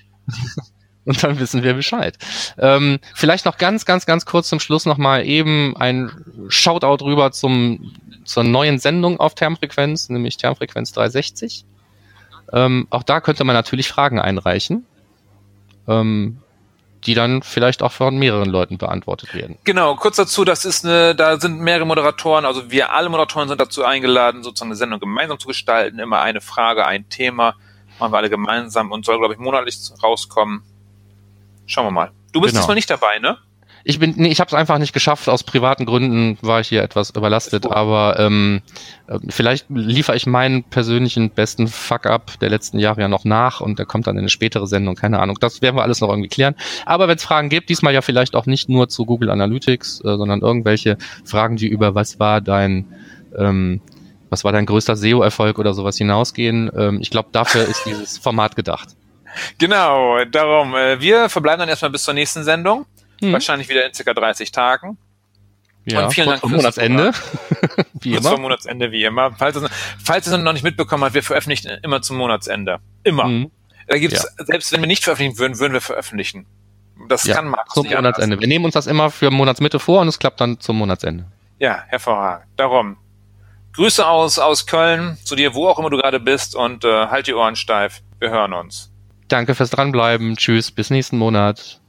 Und dann wissen wir Bescheid. Ähm, vielleicht noch ganz, ganz, ganz kurz zum Schluss nochmal eben ein Shoutout rüber zum, zur neuen Sendung auf Termfrequenz, nämlich Termfrequenz dreihundertsechzig. Ähm, auch da könnte man natürlich Fragen einreichen, ähm, die dann vielleicht auch von mehreren Leuten beantwortet werden. Genau, kurz dazu, das ist eine, da sind mehrere Moderatoren, also wir alle Moderatoren sind dazu eingeladen, sozusagen eine Sendung gemeinsam zu gestalten, immer eine Frage, ein Thema, machen wir alle gemeinsam und soll, glaube ich, monatlich rauskommen. Schauen wir mal. Du bist Genau. diesmal nicht dabei, ne? Ich bin, nee, ich habe es einfach nicht geschafft. Aus privaten Gründen war ich hier etwas überlastet. Aber ähm, vielleicht liefere ich meinen persönlichen besten Fuck-up der letzten Jahre ja noch nach und der kommt dann in eine spätere Sendung. Keine Ahnung. Das werden wir alles noch irgendwie klären. Aber wenn es Fragen gibt, diesmal ja vielleicht auch nicht nur zu Google Analytics, äh, sondern irgendwelche Fragen, die über was war dein ähm, was war dein größter S E O-Erfolg oder sowas hinausgehen. Ähm, ich glaube, dafür ist dieses Format gedacht. Genau, darum. Äh, wir verbleiben dann erstmal bis zur nächsten Sendung. Hm. Wahrscheinlich wieder in circa dreißig Tagen. Ja, und vielen Dank fürs Monatsende. Wie immer. Zum Monatsende, wie immer. Falls es, falls es noch nicht mitbekommen hat, wir veröffentlichen immer zum Monatsende. Immer. Hm. Da gibt's, ja. Selbst wenn wir nicht veröffentlichen würden, würden wir veröffentlichen. Das ja, kann Markus zum Monatsende. Wir nehmen uns das immer für Monatsmitte vor und es klappt dann zum Monatsende. Ja, hervorragend. Darum. Grüße aus, aus Köln, zu dir, wo auch immer du gerade bist, und äh, halt die Ohren steif. Wir hören uns. Danke fürs Dranbleiben. Tschüss, bis nächsten Monat.